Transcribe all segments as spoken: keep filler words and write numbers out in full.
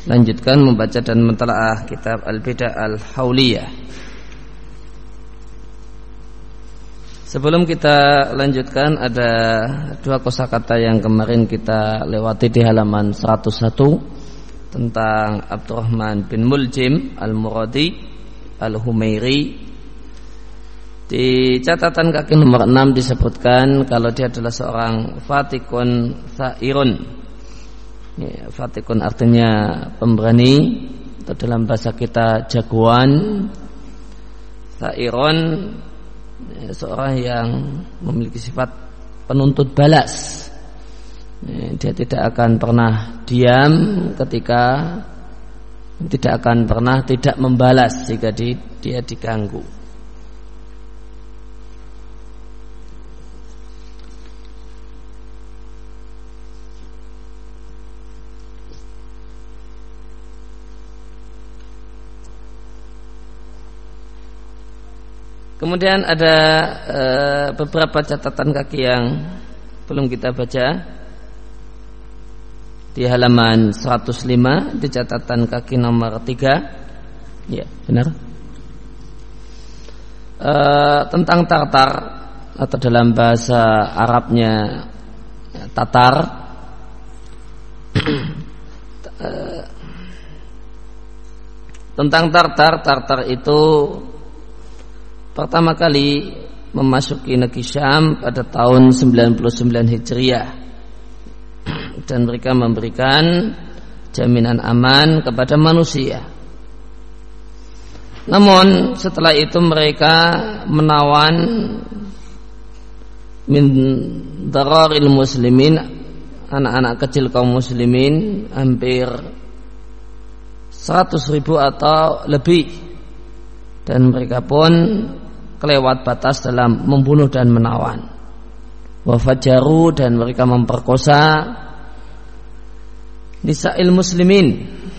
lanjutkan membaca dan mentelaah kitab Al-Bidah Al-Hauliyah. Sebelum kita lanjutkan, ada dua kosakata yang kemarin kita lewati di halaman seratus satu tentang Abdurrahman bin Muljim Al-Muradi Al-Humairi. Di catatan kaki nomor enam disebutkan kalau dia adalah seorang fatikun sa'irun. Ya, fatikun artinya pemberani, atau dalam bahasa kita jagoan. Sa'irun ya, seorang yang memiliki sifat penuntut balas. Ya, dia tidak akan pernah diam ketika tidak akan pernah tidak membalas jika di, dia diganggu. Kemudian ada e, beberapa catatan kaki yang belum kita baca di halaman seratus lima di catatan kaki nomor tiga. Ya, benar. E, tentang Tartar atau dalam bahasa Arabnya Tatar. e, tentang Tartar, Tartar itu pertama kali memasuki negeri Syam pada tahun sembilan puluh sembilan Hijriah, dan mereka memberikan jaminan aman kepada manusia. Namun setelah itu mereka menawan min dararil muslimin, anak-anak kecil kaum muslimin hampir seratus ribu atau lebih, dan mereka pun kelewat batas dalam membunuh dan menawan. Wa fajaru, dan mereka memperkosa nisa'il muslimin,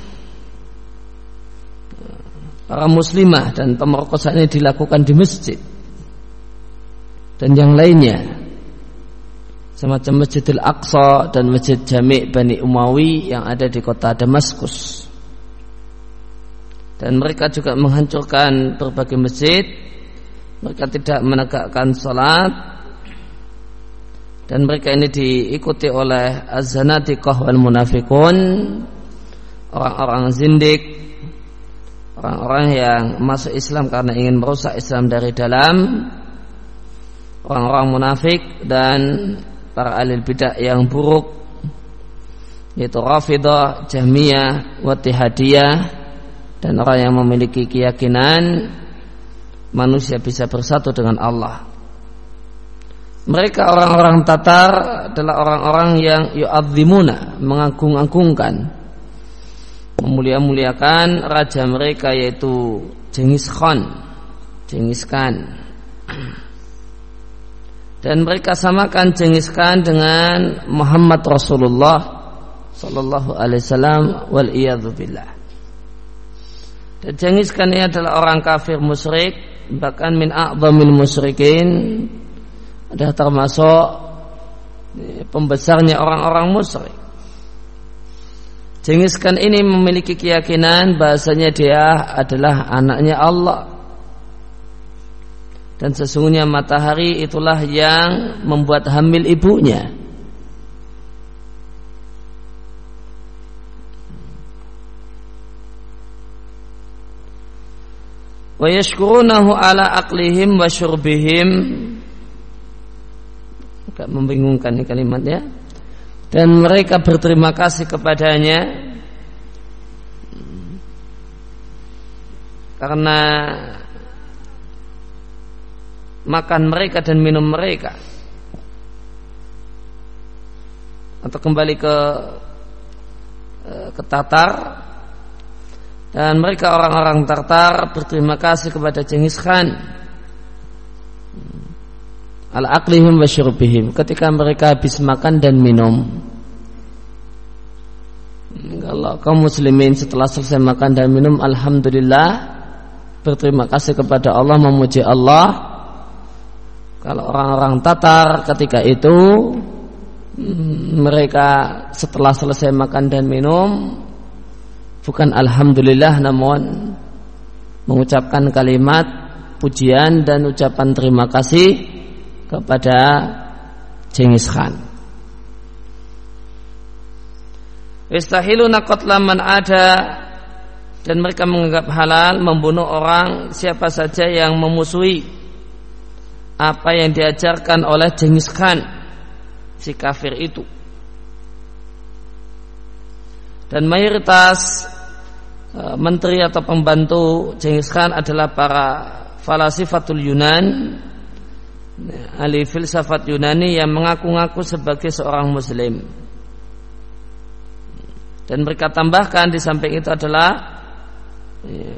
para muslimah, dan pemerkosaan ini dilakukan di masjid dan yang lainnya, semacam Masjidil Aqsa dan Masjid Jami' Bani Umayyi yang ada di kota Damaskus. Dan mereka juga menghancurkan berbagai masjid. Mereka tidak menegakkan salat, dan mereka ini diikuti oleh az-zanadiqah wal munafiqun, orang-orang zindik, orang-orang yang masuk Islam karena ingin merusak Islam dari dalam, orang-orang munafik, dan para ahli bidah yang buruk, yaitu Rafidah, Jahmiyah, Wattihadiyah, dan orang yang memiliki keyakinan manusia bisa bersatu dengan Allah. Mereka orang-orang Tatar adalah orang-orang yang yu'adzimuna, mengagung-agungkan, memulia-muliakan raja mereka, yaitu Genghis Khan, Genghis Khan. Dan mereka samakan Genghis Khan dengan Muhammad Rasulullah sallallahu alaihi wasallam, wal iyadzu billah. Dan Genghis Khan ini adalah orang kafir musyrik, bahkan min a'dhamil musyrikin, adalah termasuk pembesarnya orang-orang musyrik. Genghis Khan ini memiliki keyakinan bahasanya dia adalah anaknya Allah, dan sesungguhnya matahari itulah yang membuat hamil ibunya. Wa yashkurunahu ala aqlihim wa syurbihim. Agak membingungkan ini kalimatnya. Dan mereka berterima kasih kepadanya karena makan mereka dan minum mereka. Atau kembali ke ke Tatar, dan mereka orang-orang Tartar berterima kasih kepada Genghis Khan ala aqlihim wa syurbihim, ketika mereka habis makan dan minum. Kalau kaum muslimin setelah selesai makan dan minum, alhamdulillah, berterima kasih kepada Allah, memuji Allah. Kalau orang-orang Tatar ketika itu, mereka setelah selesai makan dan minum, bukan alhamdulillah, namun mengucapkan kalimat pujian dan ucapan terima kasih kepada Genghis Khan. Yastahiluna qatla man ada, dan mereka menganggap halal membunuh orang siapa saja yang memusuhi apa yang diajarkan oleh Genghis Khan, si kafir itu. Dan mayoritas e, menteri atau pembantu Genghis Khan adalah para falasifatul Yunan, ahli filsafat Yunani yang mengaku-ngaku sebagai seorang muslim. Dan mereka tambahkan di samping itu adalah e,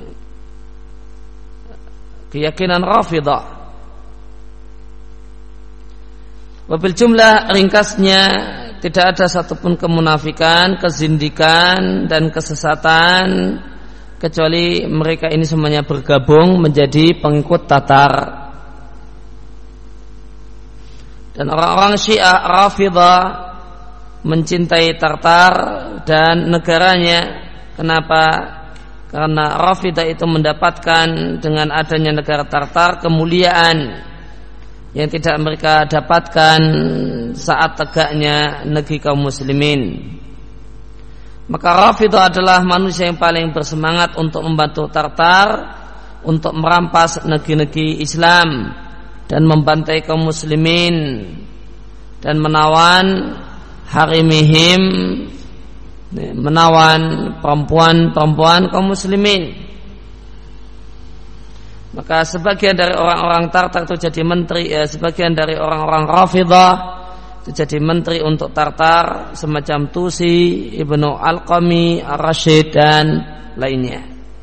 keyakinan Rafidah. Wabil jumlah, ringkasnya, tidak ada satupun kemunafikan, kezindikan dan kesesatan kecuali mereka ini semuanya bergabung menjadi pengikut Tatar. Dan orang-orang Syiah Rafidah mencintai Tatar dan negaranya. Kenapa? Karena Rafidah itu mendapatkan dengan adanya negara Tatar kemuliaan yang tidak mereka dapatkan saat tegaknya negeri kaum muslimin. Maka Rafidah adalah manusia yang paling bersemangat untuk membantu Tartar untuk merampas negeri-negeri Islam dan membantai kaum muslimin dan menawan harimihim, menawan perempuan-perempuan kaum muslimin. Maka sebagian dari orang-orang Tartar itu jadi menteri, ya, sebagian dari orang-orang Rafidah itu jadi menteri untuk Tartar, semacam Tusi, Ibnu Al-Qami, Ar-Rasyid dan lainnya.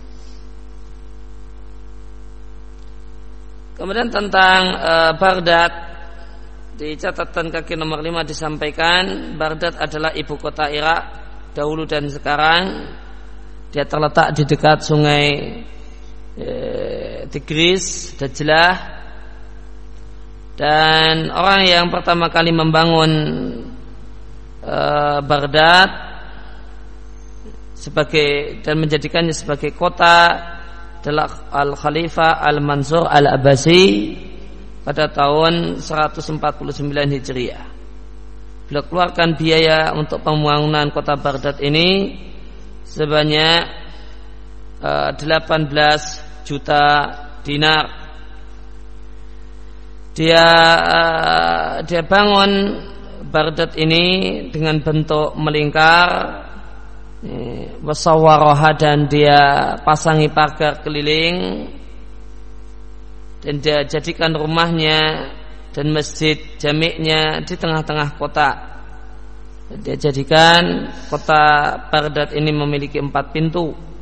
Kemudian tentang uh, Baghdad, di catatan kaki nomor lima disampaikan Baghdad adalah ibu kota Irak dahulu dan sekarang. Dia terletak di dekat sungai Tigris, Dajlah, dan orang yang pertama kali membangun e, Baghdad sebagai dan menjadikannya sebagai kota adalah Al-Khalifah Al-Mansur Al-Abbasi pada tahun seratus empat puluh sembilan Hijriah. Beliau keluarkan biaya untuk pembangunan kota Baghdad ini sebanyak delapan belas juta dinar. Dia dia bangun Baghdad ini dengan bentuk melingkar, wasawwaroha, dan dia pasangi pagar keliling, dan dia jadikan rumahnya dan masjid jami'nya di tengah-tengah kota. Dia jadikan kota Baghdad ini memiliki empat pintu.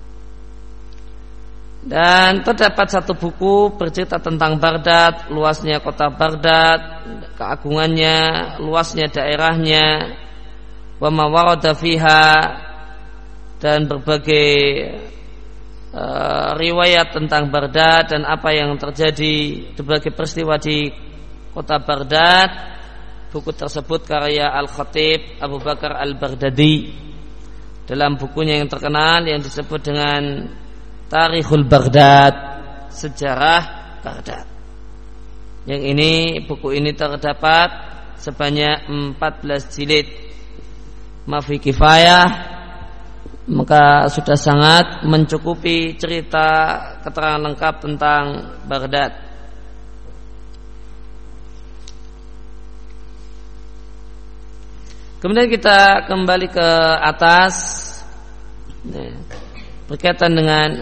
Dan terdapat satu buku bercerita tentang Baghdad, luasnya kota Baghdad, keagungannya, luasnya daerahnya, wa ma warada fiha, dan berbagai uh, riwayat tentang Baghdad dan apa yang terjadi, berbagai peristiwa di kota Baghdad. Buku tersebut karya Al-Khatib Abu Bakar Al-Baghdadi. Dalam bukunya yang terkenal yang disebut dengan Tarikhul Baghdad, sejarah Baghdad. Yang ini, buku ini terdapat sebanyak empat belas jilid. Mafi kifayah, maka sudah sangat mencukupi cerita keterangan lengkap tentang Baghdad. Kemudian kita kembali ke atas, berkaitan dengan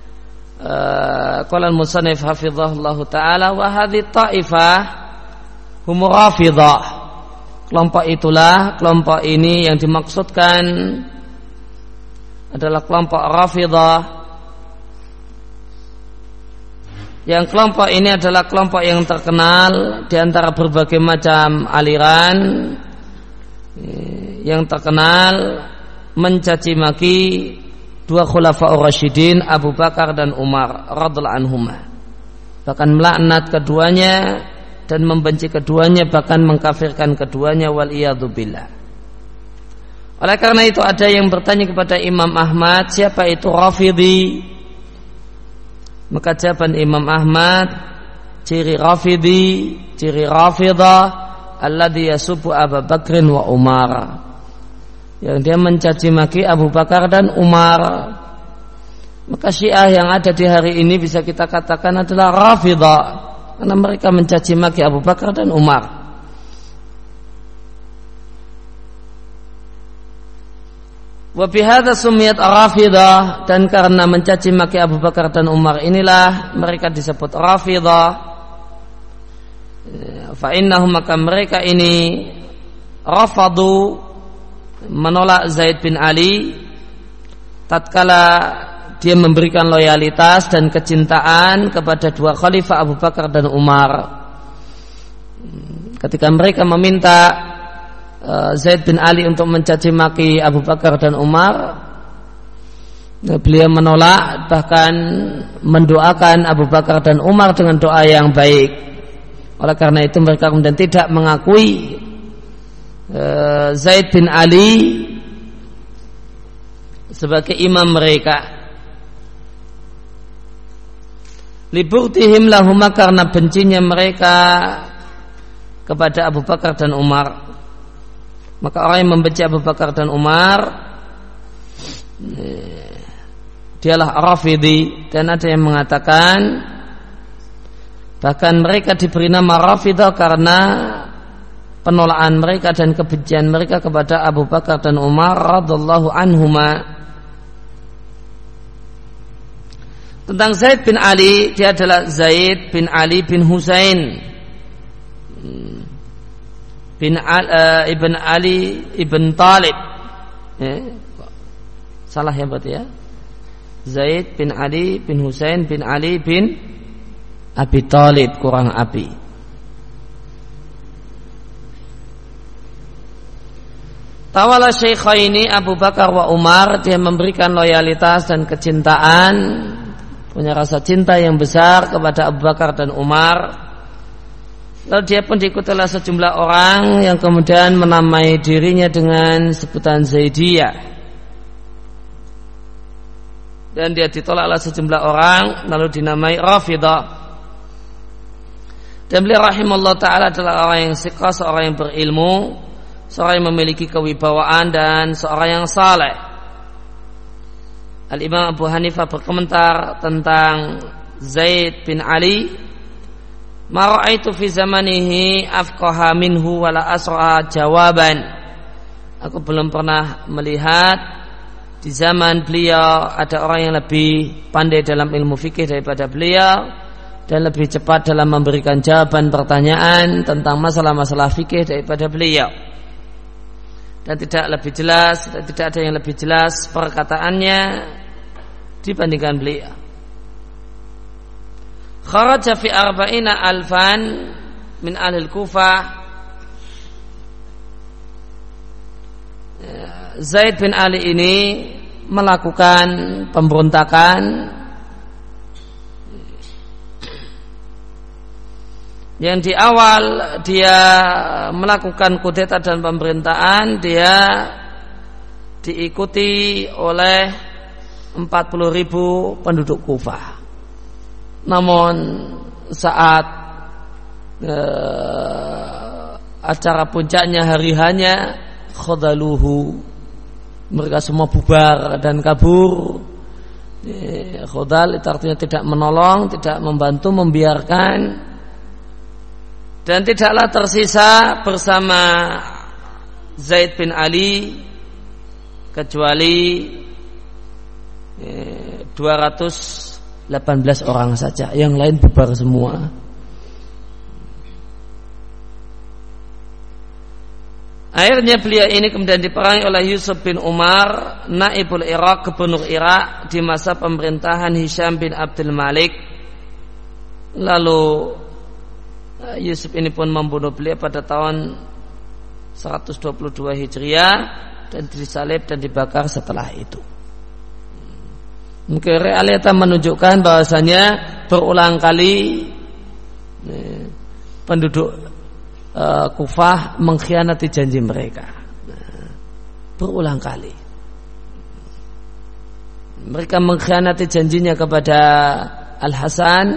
qala al-musannif hafizahullah taala, wa hadhihi ta'ifah hum Rafidah. Kelompok itulah, kelompok ini yang dimaksudkan adalah kelompok Rafidah. Yang kelompok ini adalah kelompok yang terkenal di antara berbagai macam aliran, yang terkenal mencaci maki dua khulafa'ur rasyidin, Abu Bakar dan Umar radhiyallahu anhuma. Bahkan melaknat keduanya dan membenci keduanya, bahkan mengkafirkan keduanya, wal iyadzu billah. Oleh karena itu ada yang bertanya kepada Imam Ahmad, siapa itu Rafidhi? Maka jawaban Imam Ahmad, ciri Rafidhi, ciri Rafidah, alladhi yasubu Abu Bakrin wa Umar, yang dia mencaci maki Abu Bakar dan Umar. Maka Syiah yang ada di hari ini bisa kita katakan adalah Rafidah, karena mereka mencaci maki Abu Bakar dan Umar. Wa bihadza sumiyat Rafidah, dan karena mencaci maki Abu Bakar dan Umar inilah mereka disebut Rafidah. Fa innahum, maka mereka ini rafadu, menolak Zaid bin Ali tatkala dia memberikan loyalitas dan kecintaan kepada dua khalifah Abu Bakar dan Umar. Ketika mereka meminta Zaid bin Ali untuk mencaci maki Abu Bakar dan Umar, beliau menolak, bahkan mendoakan Abu Bakar dan Umar dengan doa yang baik. Oleh karena itu mereka kemudian tidak mengakui Zaid bin Ali sebagai imam mereka. Liburtihim lahuma, karena bencinya mereka kepada Abu Bakar dan Umar. Maka orang yang membenci Abu Bakar dan Umar dialah Rafidhi. Dan ada yang mengatakan bahkan mereka diberi nama Rafidah karena penolakan mereka dan kebencian mereka kepada Abu Bakar dan Umar radhiyallahu anhuma. Tentang Zaid bin Ali, dia adalah Zaid bin Ali bin Husain bin Al, uh, Ibn Ali Ibn Talib. eh, Salah ya berarti ya. Zaid bin Ali bin Husain bin Ali bin Abi Talib, kurang Abi. Tawala Syaikhaini Abu Bakar wa Umar, dia memberikan loyalitas dan kecintaan, punya rasa cinta yang besar kepada Abu Bakar dan Umar. Lalu dia pun diikuti oleh sejumlah orang yang kemudian menamai dirinya dengan sebutan Zaidiyah. Dan dia ditolak oleh sejumlah orang lalu dinamai Rafidah. Dan beliau rahimahullah ta'ala adalah orang yang siqah, seorang yang berilmu, seorang yang memiliki kewibawaan dan seorang yang saleh. Al-Imam Abu Hanifah berkomentar tentang Zaid bin Ali, ma ra'aitu fi zamanihi afqaha minhu wala asra jawaban. Aku belum pernah melihat di zaman beliau ada orang yang lebih pandai dalam ilmu fikih daripada beliau dan lebih cepat dalam memberikan jawaban pertanyaan tentang masalah-masalah fikih daripada beliau. Dan tidak lebih jelas, tidak ada yang lebih jelas perkataannya dibandingkan beliau. Kharaja fi arba'ina alfan min ahlil Kufah. Zaid bin Ali ini melakukan pemberontakan yang di awal dia melakukan kudeta dan pemerintahan, dia diikuti oleh empat puluh ribu penduduk Kufah. Namun saat eh, acara puncaknya hari hanya khodaluhu, mereka semua bubar dan kabur. eh, Khodal itu artinya tidak menolong, tidak membantu, membiarkan. Dan tidaklah tersisa bersama Zaid bin Ali kecuali eh, dua ratus delapan belas orang saja, yang lain bubar semua. Akhirnya beliau ini kemudian diperangi oleh Yusuf bin Umar, Naibul Iraq, gubernur Irak di masa pemerintahan Hisham bin Abdul Malik. Lalu Yusuf ini pun membunuh beliau pada tahun seratus dua puluh dua Hijriah dan disalib dan dibakar setelah itu. Mungkin realita menunjukkan bahwasanya berulang kali eh, penduduk eh, Kufah mengkhianati janji mereka. Nah, berulang kali. Mereka mengkhianati janjinya kepada Al-Hasan.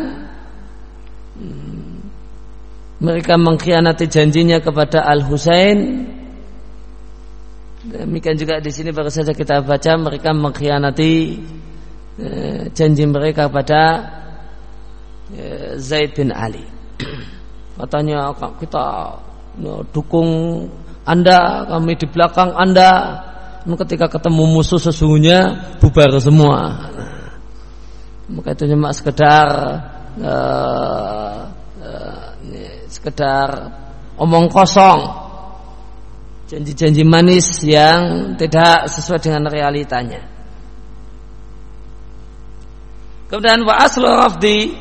Mereka mengkhianati janjinya kepada Al-Husain. Demikian juga di sini baru saja kita baca mereka mengkhianati eh, janji mereka kepada eh, Zaid bin Ali. Katanya kita ya, dukung Anda, kami di belakang Anda. Ketika ketemu musuh sesungguhnya bubar semua. Maka itu cuma sekedar uh, uh, sekedar omong kosong, janji-janji manis yang tidak sesuai dengan realitanya. Kemudian wa aslu rafdi,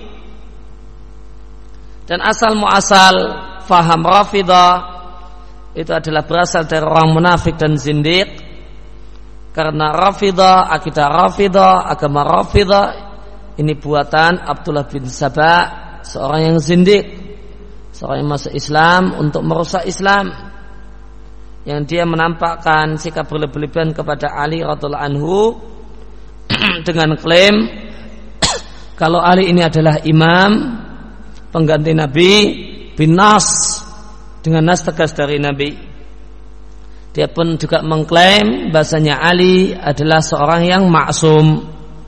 dan asal muasal faham Rafidah itu adalah berasal dari orang munafik dan zindiq. Karena Rafidah, akidah Rafidah, agama Rafidah ini buatan Abdullah bin Sabah, seorang yang zindiq, seorang yang masuk Islam untuk merusak Islam, yang dia menampakkan sikap berlebihan kepada Ali radhiyallahu anhu dengan klaim kalau Ali ini adalah imam pengganti Nabi bin Nas, dengan nas tegas dari Nabi. Dia pun juga mengklaim bahasanya Ali adalah seorang yang maksum.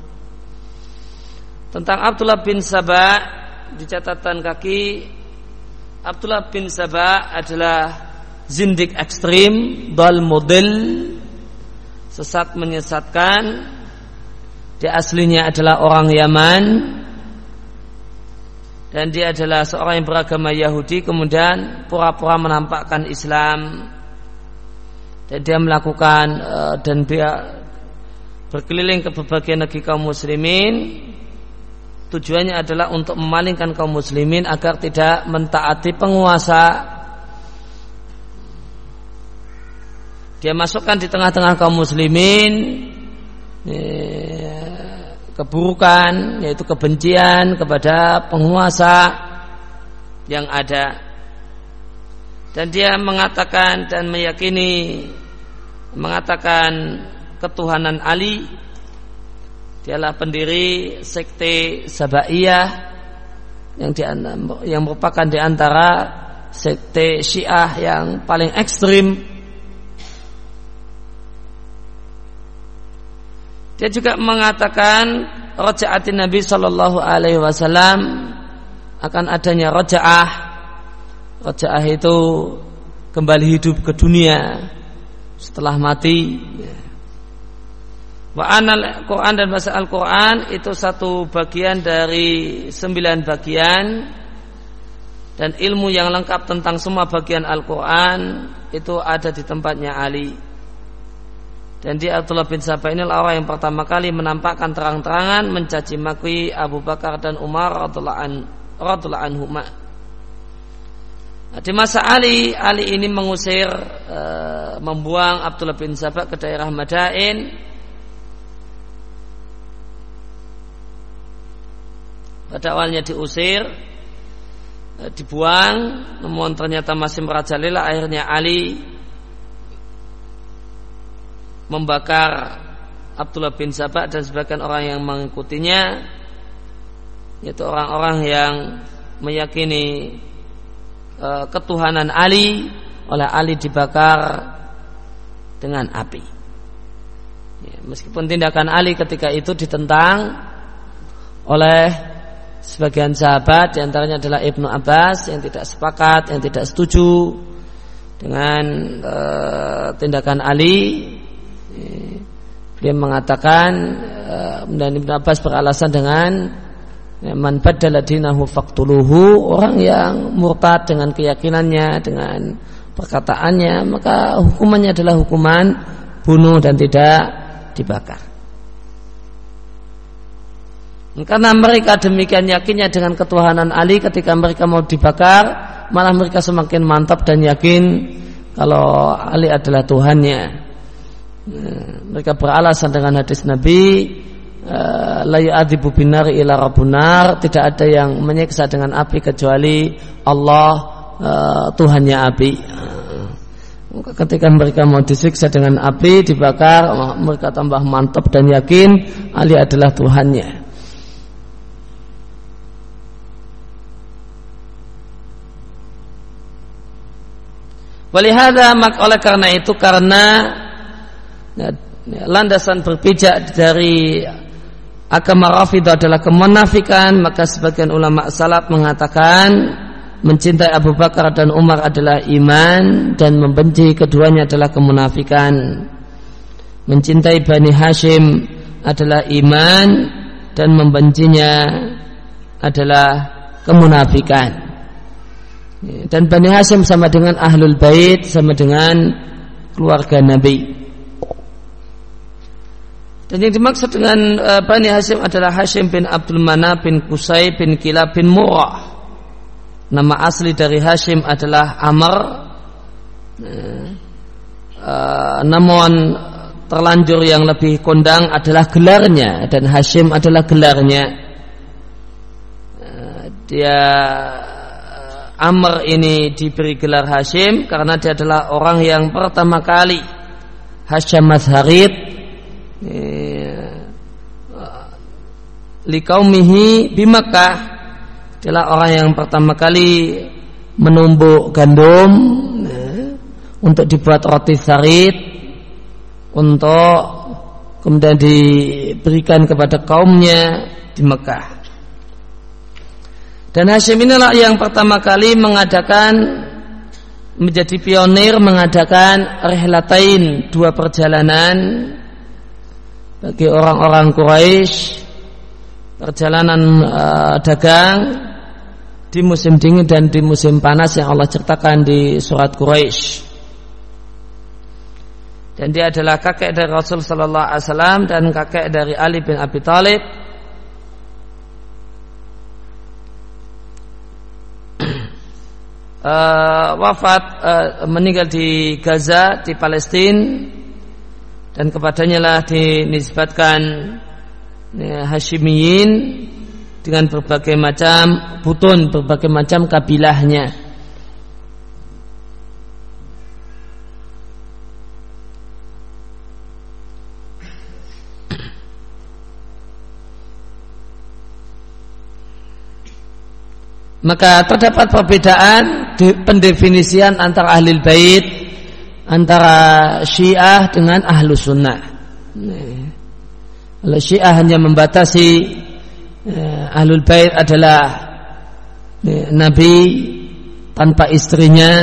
Tentang Abdullah bin Sabah di catatan kaki, Abdullah bin Sabah adalah zindik ekstrim, dal model, sesat menyesatkan. Dia aslinya adalah orang Yaman dan dia adalah seorang yang beragama Yahudi, kemudian pura-pura menampakkan Islam. Dan dia melakukan uh, dan dia berkeliling ke berbagai negeri kaum muslimin. Tujuannya adalah untuk memalingkan kaum muslimin agar tidak mentaati penguasa. Dia masukkan di tengah-tengah kaum muslimin eh, keburukan, yaitu kebencian kepada penguasa yang ada. Dan dia mengatakan dan meyakini, mengatakan ketuhanan Ali. Dialah pendiri sekte Sabaiyah yang di, yang merupakan di antara sekte Syiah yang paling ekstrim. Dia juga mengatakan raja'atin Nabi sallallahu alaihi wasallam, akan adanya raja'ah. Raja'ah itu kembali hidup ke dunia setelah mati. Wa anal Quran, dan bahasa Al-Quran itu satu bagian dari sembilan bagian, dan ilmu yang lengkap tentang semua bagian Al-Quran itu ada di tempatnya Ali. Dan dia Abdullah bin Sabah ini orang yang pertama kali menampakkan terang-terangan mencaci maki Abu Bakar dan Umar radhiyallahu anhuma. Di masa Ali, Ali ini mengusir, e, membuang Abdullah bin Sabah ke daerah Madain. Pada awalnya diusir, e, dibuang, namun ternyata masih merajalela. Akhirnya Ali membakar Abdullah bin Sabah dan sebagian orang yang mengikutinya, yaitu orang-orang yang meyakini ketuhanan Ali. Oleh Ali dibakar dengan api. Ya, meskipun tindakan Ali ketika itu ditentang oleh sebagian sahabat, diantaranya adalah Ibnu Abbas yang tidak sepakat, yang tidak setuju dengan uh, tindakan Ali. Ya, dia mengatakan uh, dan Ibnu Abbas beralasan dengan man baddala dinahu faqtuluhu, orang yang murtad dengan keyakinannya, dengan perkataannya, maka hukumannya adalah hukuman bunuh dan tidak dibakar. Karena mereka demikian yakinnya dengan ketuhanan Ali, ketika mereka mau dibakar malah mereka semakin mantap dan yakin kalau Ali adalah Tuhannya. Mereka beralasan dengan hadis Nabi, la yu'adzibu binari ila rabbunar, tidak ada yang menyiksa dengan api kecuali Allah, uh, Tuhannya api. Ketika mereka mau disiksa dengan api, dibakar, mereka tambah mantap dan yakin Ali adalah Tuhannya. Walihada, maka oleh karena itu, karena ya, landasan berpijak dari agama Rafidah adalah kemunafikan, maka sebagian ulama salaf mengatakan mencintai Abu Bakar dan Umar adalah iman dan membenci keduanya adalah kemunafikan. Mencintai Bani Hashim adalah iman dan membencinya adalah kemunafikan. Dan Bani Hashim sama dengan Ahlul Bait, sama dengan keluarga Nabi. Dan yang dimaksud dengan uh, Bani Hashim adalah Hashim bin Abdul Manaf bin Qusay bin Kilab bin Murrah. Nama asli dari Hashim adalah Amr, uh, namun terlanjur yang lebih kondang adalah gelarnya, dan Hashim adalah gelarnya. Uh, dia uh, Amr ini diberi gelar Hashim karena dia adalah orang yang pertama kali Hashim Mazharid uh, liqaumihi di Makkah. Adalah orang yang pertama kali menumbuk gandum ya, untuk dibuat roti sarid, untuk kemudian diberikan kepada kaumnya di Mekah. Dan Hashim inilah yang pertama kali mengadakan, menjadi pionir mengadakan rihlatain, dua perjalanan bagi orang-orang Quraisy, perjalanan uh, dagang di musim dingin dan di musim panas yang Allah ceritakan di surat Quraisy. Dan dia adalah kakek dari Rasul sallallahu alaihi wasallam dan kakek dari Ali bin Abi Thalib. uh, wafat uh, meninggal di Gaza di Palestina, dan kepadanya lah dinisbatkan ya, Hashimiyin dengan berbagai macam butun, berbagai macam kabilahnya. Maka terdapat perbedaan di pendefinisian antara Ahlul Bait, antara Syiah dengan Ahlus Sunnah. Kalau Syiah hanya membatasi Ahlul Bait adalah Nabi tanpa istrinya,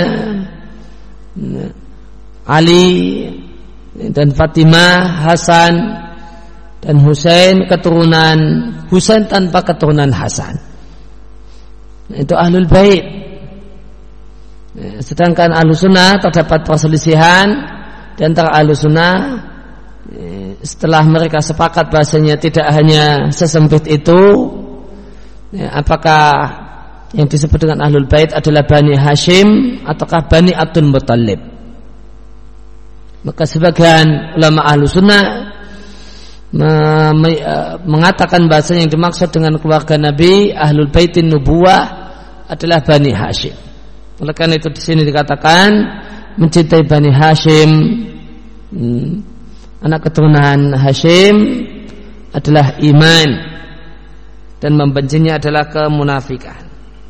Ali dan Fatimah, Hasan dan Husain, keturunan Husain tanpa keturunan Hasan. Itu Ahlul Bait. Sedangkan Ahlus Sunnah terdapat perselisihan di antara Ahlus Sunnah. Setelah mereka sepakat bahasanya tidak hanya sesempit itu, ya, apakah yang disebut dengan Ahlul Bait adalah Bani Hashim ataukah Bani Abdul Muttalib. Maka sebagian ulama Ahlus Sunnah me- me- mengatakan bahasanya yang dimaksud dengan keluarga Nabi Ahlul Baitin Nubuwah adalah Bani Hashim. Oleh karena itu di sini dikatakan mencintai Bani Hashim, hmm, anak keturunan Hashim, adalah iman, dan membencinya adalah kemunafikan.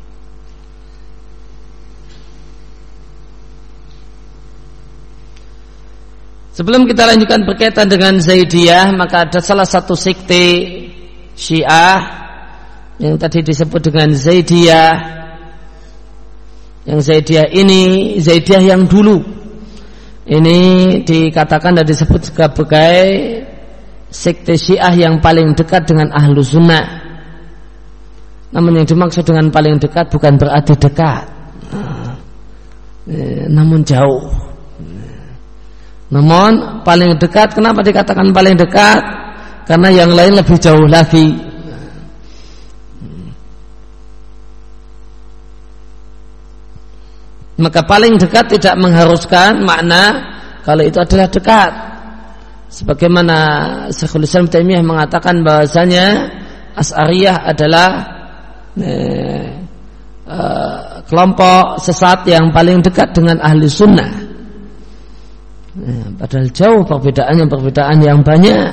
Sebelum kita lanjutkan berkaitan dengan Zaidiyah, maka ada salah satu sekte Syiah yang tadi disebut dengan Zaidiyah. Yang Zaidiyah ini Zaidiyah yang dulu. Ini dikatakan dan disebut sebagai sekte Syiah yang paling dekat dengan Ahlus Sunnah. Namun yang dimaksud dengan paling dekat bukan berarti dekat, namun jauh. Namun paling dekat, kenapa dikatakan paling dekat? Karena yang lain lebih jauh lagi. Maka paling dekat tidak mengharuskan makna kalau itu adalah dekat. Sebagaimana Syekhul Islam Taimiyah mengatakan bahwasanya Asy'ariyah adalah eh, eh, kelompok sesat yang paling dekat dengan ahli sunnah. Nah, padahal jauh perbedaannya perbedaan yang banyak.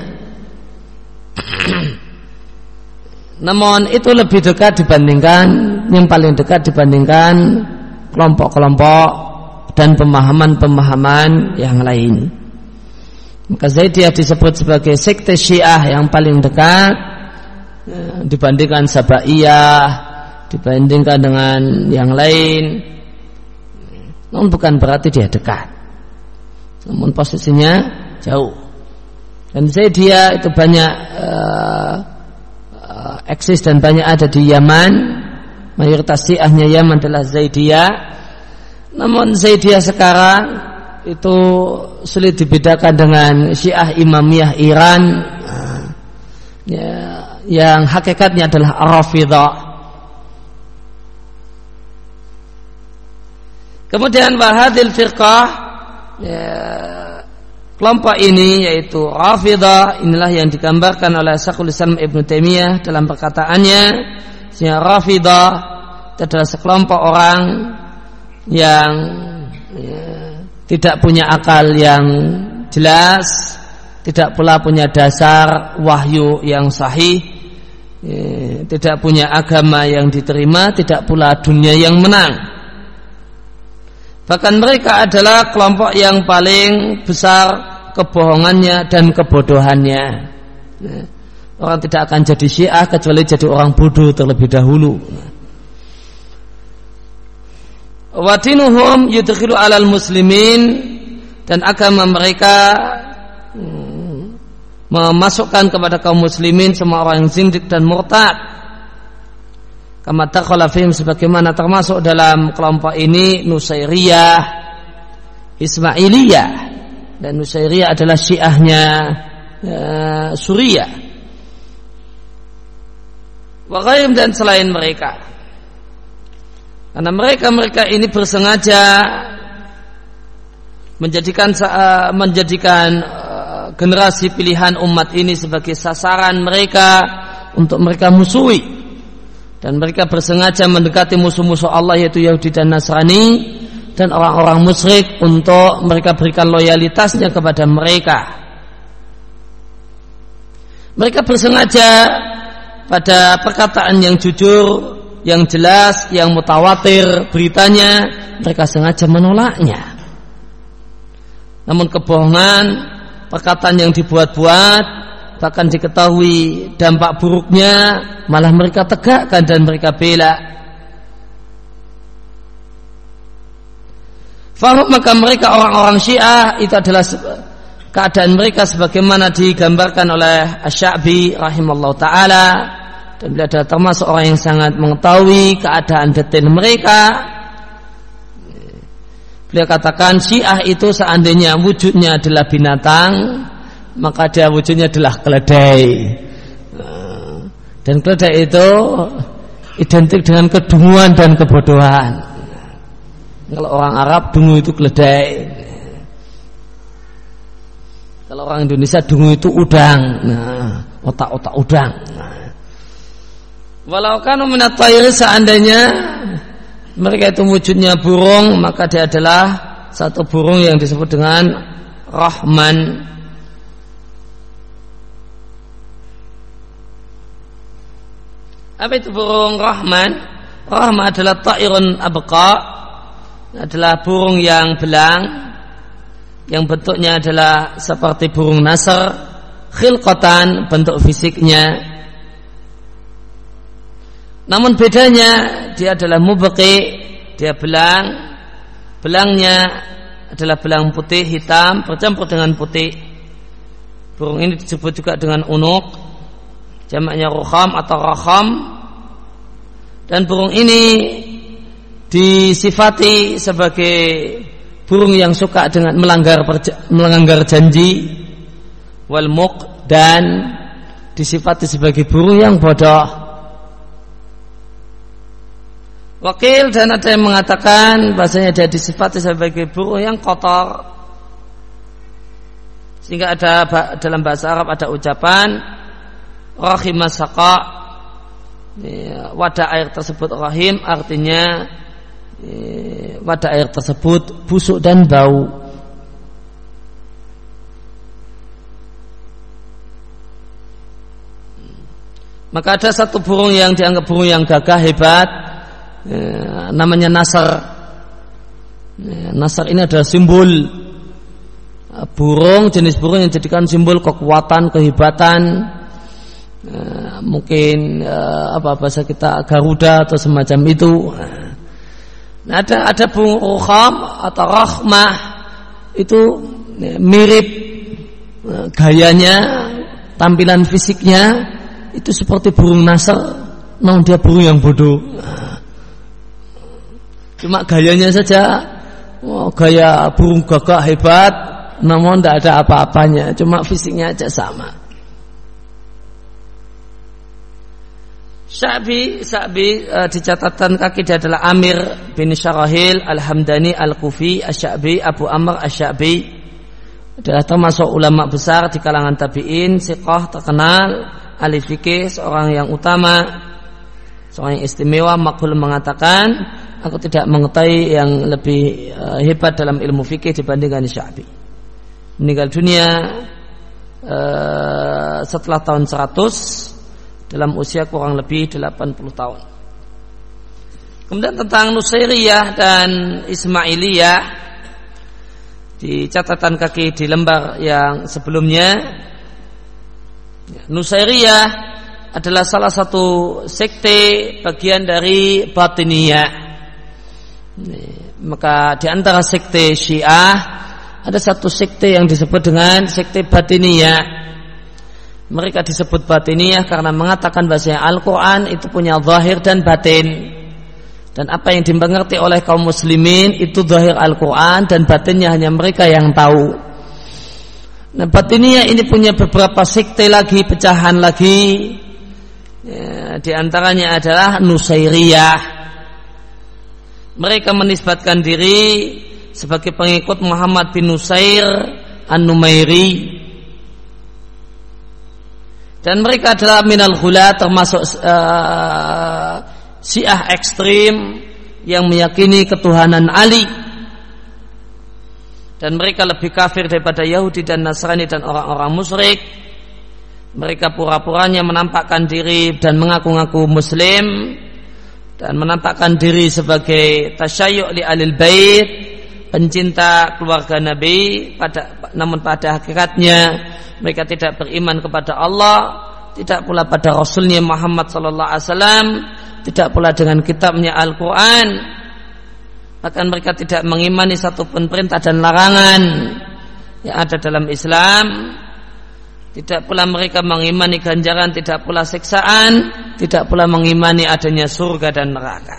Namun itu lebih dekat dibandingkan yang paling dekat dibandingkan kelompok-kelompok dan pemahaman-pemahaman yang lain. Maka Zaidiyah disebut sebagai sekte Syiah yang paling dekat dibandingkan Sabaiyah, dibandingkan dengan yang lain. Namun bukan berarti dia dekat, namun posisinya jauh. Dan Zaidiyah itu banyak uh, uh, eksis dan banyak ada di Yaman. Mayoritas Syiahnya Yaman adalah Zaidiyah. Namun Zaidiyah sekarang itu sulit dibedakan dengan Syiah Imamiyah Iran, uh, ya, yang hakikatnya adalah Rafidhah. Kemudian wahadil firqah, ya, kelompok ini yaitu Rafidhah, inilah yang digambarkan oleh Syekhul Islam Ibnu Taimiyah dalam perkataannya, sehingga Rafidhah itu adalah sekelompok orang yang ya, tidak punya akal yang jelas, tidak pula punya dasar wahyu yang sahih, ya, tidak punya agama yang diterima, tidak pula dunia yang menang. Bahkan mereka adalah kelompok yang paling besar kebohongannya dan kebodohannya. Orang tidak akan jadi Syiah kecuali jadi orang bodoh terlebih dahulu. Wa dinuhum yudkhilu alal muslimin, dan agama mereka memasukkan kepada kaum muslimin semua orang yang zindik dan murtad. Kama takhala fihim, sebagaimana termasuk dalam kelompok ini Nusairiyah, Ismailiyah, dan Nusairiyah adalah Syiahnya uh, Suriah, wa ghairihim, dan selain mereka. Karena mereka-mereka ini bersengaja menjadikan uh, menjadikan uh, generasi pilihan umat ini sebagai sasaran mereka untuk mereka musuhi. Dan mereka bersengaja mendekati musuh-musuh Allah yaitu Yahudi dan Nasrani dan orang-orang musyrik untuk mereka berikan loyalitasnya kepada mereka. Mereka bersengaja pada perkataan yang jujur, yang jelas, yang mutawatir beritanya, mereka sengaja menolaknya. Namun kebohongan, perkataan yang dibuat-buat, bahkan diketahui dampak buruknya, malah mereka tegakkan dan mereka bela. Fahum, maka mereka orang-orang Syiah itu adalah keadaan mereka sebagaimana digambarkan oleh Asy-Sya'bi rahimallahu taala, dan beliau adalah termasuk orang yang sangat mengetahui keadaan detail mereka. Beliau katakan Syiah itu seandainya wujudnya adalah binatang, maka dia wujudnya adalah keledai, dan keledai itu identik dengan kedunguan dan kebodohan. Kalau orang Arab dungu itu keledai, kalau orang Indonesia dungu itu udang, nah, otak-otak udang. Nah, walau kanu minat tayri, seandainya mereka itu wujudnya burung, maka dia adalah satu burung yang disebut dengan Rahman. Apa itu burung Rahman? Rahman adalah ta'irun abqa, adalah burung yang belang, yang bentuknya adalah seperti burung nasr, khilqatan, bentuk fisiknya. Namun bedanya, dia adalah mubqi, dia belang, belangnya adalah belang putih hitam bercampur dengan putih. Burung ini disebut juga dengan unuk, jamaknya rukham atau rakham, dan burung ini disifati sebagai burung yang suka dengan melanggar perja- melanggar janji, wal muq, dan disifati sebagai burung yang bodoh. Wakil, dan ada yang mengatakan bahasanya dia disifati sebagai burung yang kotor, sehingga ada dalam bahasa Arab ada ucapan rahimah saqa, wadah air tersebut rahim, artinya wadah air tersebut busuk dan bau. Maka ada satu burung yang dianggap burung yang gagah hebat, ya, namanya Nasr. Ya, Nasr ini adalah simbol burung, jenis burung yang dijadikan simbol kekuatan, kehebatan. Ya, mungkin ya, apa bahasa kita Garuda atau semacam itu. Nah, ada ada burung rukham atau rahmah itu ya, mirip ya, gayanya, tampilan fisiknya itu seperti burung Nasr, namun dia burung yang bodoh. Cuma gayanya saja, oh, gaya burung gagak hebat, namun tidak ada apa-apanya, cuma fisiknya aja sama. Sya'bi, Sya'bi uh, di catatan kaki dia adalah Amir bin Syarahil Al-Hamdani Al-Kufi Asy-Sya'bi Abu Amr Asy-Sya'bi, adalah termasuk ulama besar di kalangan tabi'in, siqah terkenal, ahli fikih, seorang yang utama, seorang yang istimewa. Makhul mengatakan, aku tidak mengetahui yang lebih uh, hebat dalam ilmu fikih dibandingkan Sya'bi. Meninggal dunia uh, setelah tahun seratus dalam usia kurang lebih delapan puluh tahun. Kemudian tentang Nusairiyah dan Ismailiyah di catatan kaki di lembar yang sebelumnya, Nusairiyah adalah salah satu sekte bagian dari Batiniyah. Maka di antara sekte Syiah ada satu sekte yang disebut dengan sekte Batiniyah. Mereka disebut Batiniyah karena mengatakan bahwa Al-Quran itu punya zahir dan batin, dan apa yang dimengerti oleh kaum muslimin itu zahir Al-Quran dan batinnya hanya mereka yang tahu. Nah, Batiniyah ini punya beberapa sekte lagi, pecahan lagi, ya, di antaranya adalah Nusairiyah. Mereka menisbatkan diri sebagai pengikut Muhammad bin Nusair An-Numairi, dan mereka adalah minal ghula, termasuk uh, Syiah ekstrim yang meyakini ketuhanan Ali. Dan mereka lebih kafir daripada Yahudi dan Nasrani dan orang-orang musyrik. Mereka pura-puranya menampakkan diri dan mengaku-ngaku muslim, dan menampakkan diri sebagai tasyayyu' li alil bait, pencinta keluarga Nabi, pada, namun pada hakikatnya mereka tidak beriman kepada Allah, tidak pula pada Rasulnya Muhammad sallallahu alaihi wasallam, tidak pula dengan kitabnya Al-Quran. Bahkan mereka tidak mengimani satupun perintah dan larangan yang ada dalam Islam. Tidak pula mereka mengimani ganjaran, tidak pula siksaan, tidak pula mengimani adanya surga dan neraka.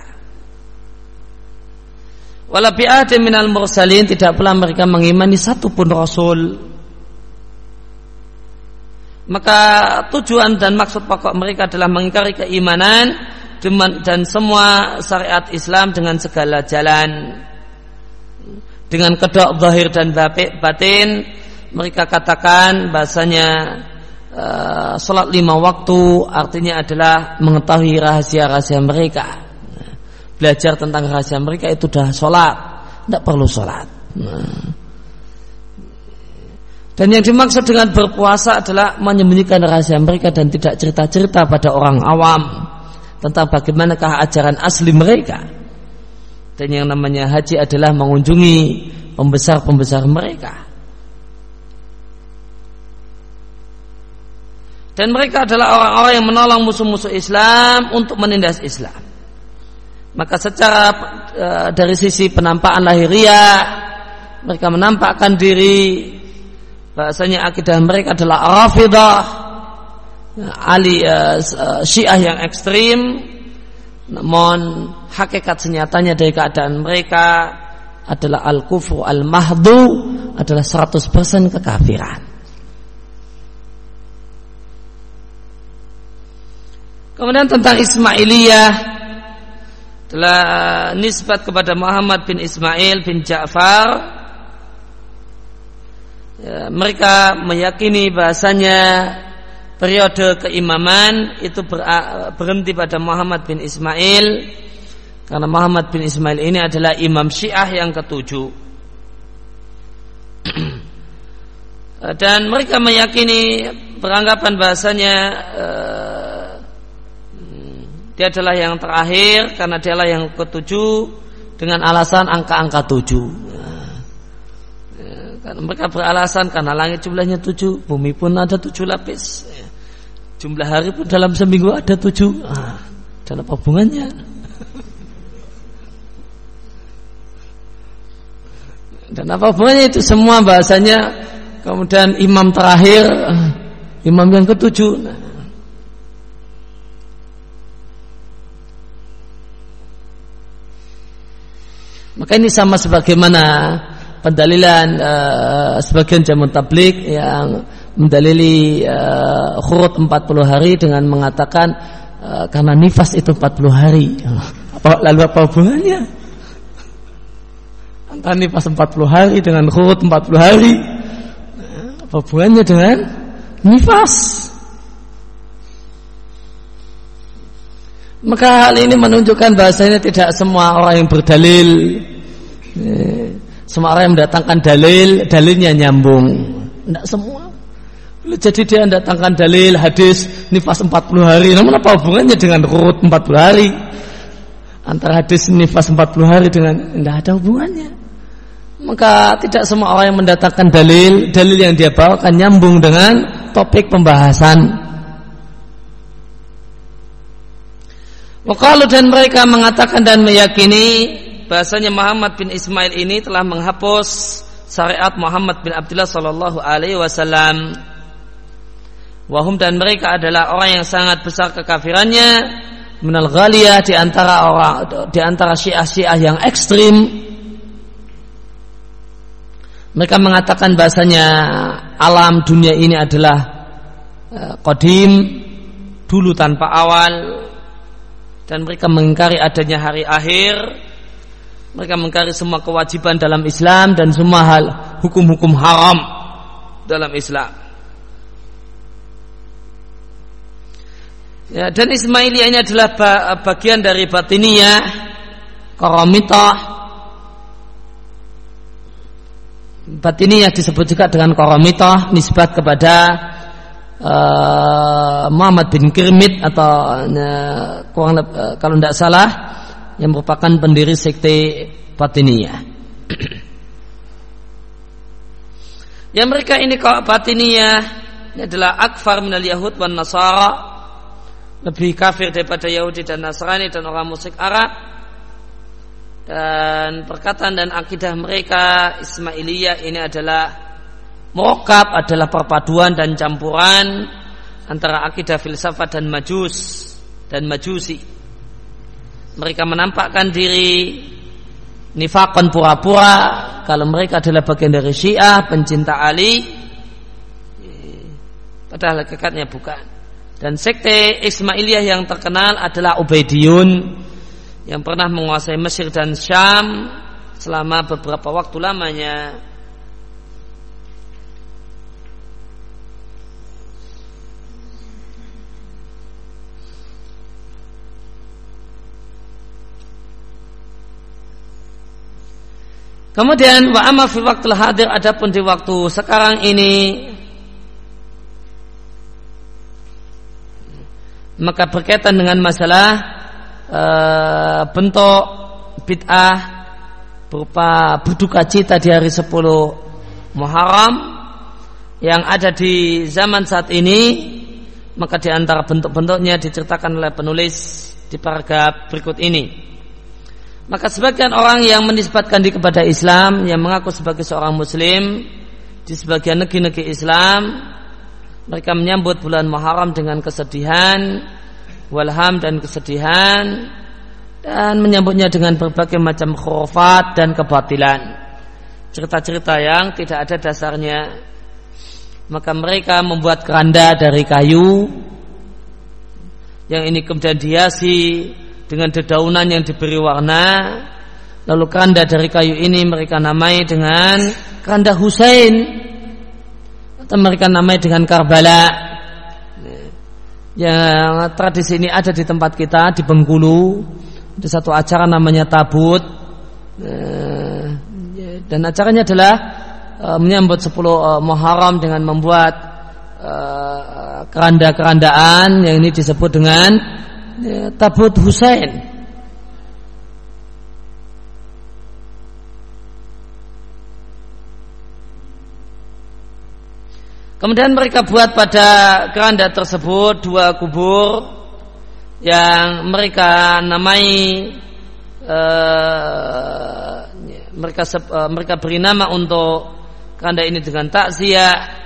Wala bi'atin minal mursalin, tidak pula mereka mengimani satupun rasul. Maka tujuan dan maksud pokok mereka adalah mengingkari keimanan dan semua syariat Islam dengan segala jalan. Dengan kedok zahir dan batin, mereka katakan bahasanya uh, salat lima waktu artinya adalah mengetahui rahasia-rahasia mereka. Belajar tentang rahasia mereka itu dah salat, tidak perlu salat. Nah. Dan yang dimaksud dengan berpuasa adalah menyembunyikan rahasia mereka dan tidak cerita-cerita pada orang awam tentang bagaimanakah ajaran asli mereka. Dan yang namanya haji adalah mengunjungi pembesar-pembesar mereka. Dan mereka adalah orang-orang yang menolong musuh-musuh Islam untuk menindas Islam. Maka secara e, dari sisi penampakan lahiriah, mereka menampakkan diri bahasanya akidah mereka adalah Rafidah, Ali uh, Syiah yang ekstrim, namun hakikat senyatanya dari keadaan mereka adalah al-kufru al-mahdu, adalah seratus persen kekafiran. Kemudian tentang Ismailiyah adalah nisbat kepada Muhammad bin Ismail bin Ja'far. Ya, mereka meyakini bahasanya periode keimaman itu ber, berhenti pada Muhammad bin Ismail, karena Muhammad bin Ismail ini adalah imam Syiah yang ketujuh. Dan mereka meyakini, beranggapan bahasanya uh, dia adalah yang terakhir karena dialah yang ketujuh dengan alasan angka-angka tujuh. Karena mereka beralasan karena langit jumlahnya tujuh, bumi pun ada tujuh lapis, jumlah hari pun dalam seminggu ada tujuh. Ah, dan apa hubungannya? Dan apa hubungannya itu semua bahasanya? Kemudian imam terakhir, imam yang ketujuh. Nah, maka ini sama sebagaimana pendalilan uh, sebagian jamu tabligh yang mendalili uh, khurut empat puluh hari dengan mengatakan uh, karena nifas itu empat puluh hari. Apa, lalu apa hubungannya antara nifas empat puluh hari dengan khurut empat puluh hari? Apa hubungannya dengan nifas? Maka hal ini menunjukkan bahasanya tidak semua orang yang berdalil, semua orang yang mendatangkan dalil, dalilnya nyambung. Tidak semua. Jadi dia mendatangkan dalil hadis nifas empat puluh hari, namun apa hubungannya dengan urut empat puluh hari? Antara hadis nifas empat puluh hari dengan tidak ada hubungannya. Maka tidak semua orang yang mendatangkan dalil, dalil yang dia bawakan nyambung dengan topik pembahasan. Waqalu, dan mereka mengatakan dan meyakini bahasanya Muhammad bin Ismail ini telah menghapus syariat Muhammad bin Abdullah sallallahu alaihi wasallam. Wahum, dan mereka adalah orang yang sangat besar kekafirannya, minal ghaliyah, di antara orang di antara Syiah-Syiah yang ekstrim. Mereka mengatakan bahasanya alam dunia ini adalah uh, qadim, dulu tanpa awal. Dan mereka mengingkari adanya hari akhir. Mereka mengingkari semua kewajiban dalam Islam dan semua hal hukum-hukum haram dalam Islam. Ya, dan Ismailiyah ini adalah bagian dari Batiniyah, Qaramitah. Batiniyah disebut juga dengan Qaramitah, nisbat kepada Uh, Muhammad bin Kirmid atau uh, kurang uh, kalau tidak salah yang merupakan pendiri sekte Batiniyah. Yang mereka ini kalau Batiniyah ini adalah akfar minal Yahud wan Nasara, lebih kafir daripada Yahudi dan Nasrani dan orang musyrik Arab. Dan perkataan dan akidah mereka Ismailiyah ini adalah Murokab, adalah perpaduan dan campuran antara akidah filsafat dan majus dan majusi. Mereka menampakkan diri nifakon pura-pura kalau mereka adalah bagian dari Syiah, pencinta Ali, padahal hakikatnya bukan. Dan sekte Ismailiyah yang terkenal adalah Ubaidiyun yang pernah menguasai Mesir dan Syam selama beberapa waktu lamanya. Kemudian wa amma fi waqtil hadir, adapun di waktu sekarang ini, maka berkaitan dengan masalah e, bentuk bid'ah berupa berduka cita di hari sepuluh Muharram yang ada di zaman saat ini, maka di antara bentuk-bentuknya diceritakan oleh penulis di paragraf berikut ini. Maka sebagian orang yang menisbatkan diri kepada Islam, yang mengaku sebagai seorang Muslim di sebagian negeri-negeri Islam, mereka menyambut bulan Muharram dengan kesedihan, walham dan kesedihan, dan menyambutnya dengan berbagai macam khurafat dan kebatilan, cerita-cerita yang tidak ada dasarnya. Maka mereka membuat keranda dari kayu yang ini kemudian dihiasi dengan dedaunan yang diberi warna. Lalu keranda dari kayu ini mereka namai dengan keranda Husain, atau mereka namai dengan Karbala. Yang tradisi ini ada di tempat kita di Bengkulu. Ada satu acara namanya Tabut, dan acaranya adalah menyambut sepuluh Muharram dengan membuat keranda-kerandaan yang ini disebut dengan ya, tabut Husain. Kemudian mereka buat pada keranda tersebut dua kubur yang mereka namai uh, mereka uh, mereka beri nama untuk keranda ini dengan takziah.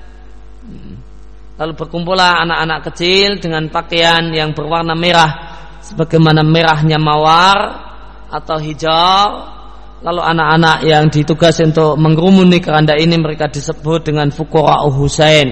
Lalu berkumpullah anak-anak kecil dengan pakaian yang berwarna merah sebagaimana merahnya mawar atau hijau. Lalu anak-anak yang ditugasi untuk mengerumuni keranda ini mereka disebut dengan fuqara'u Husain.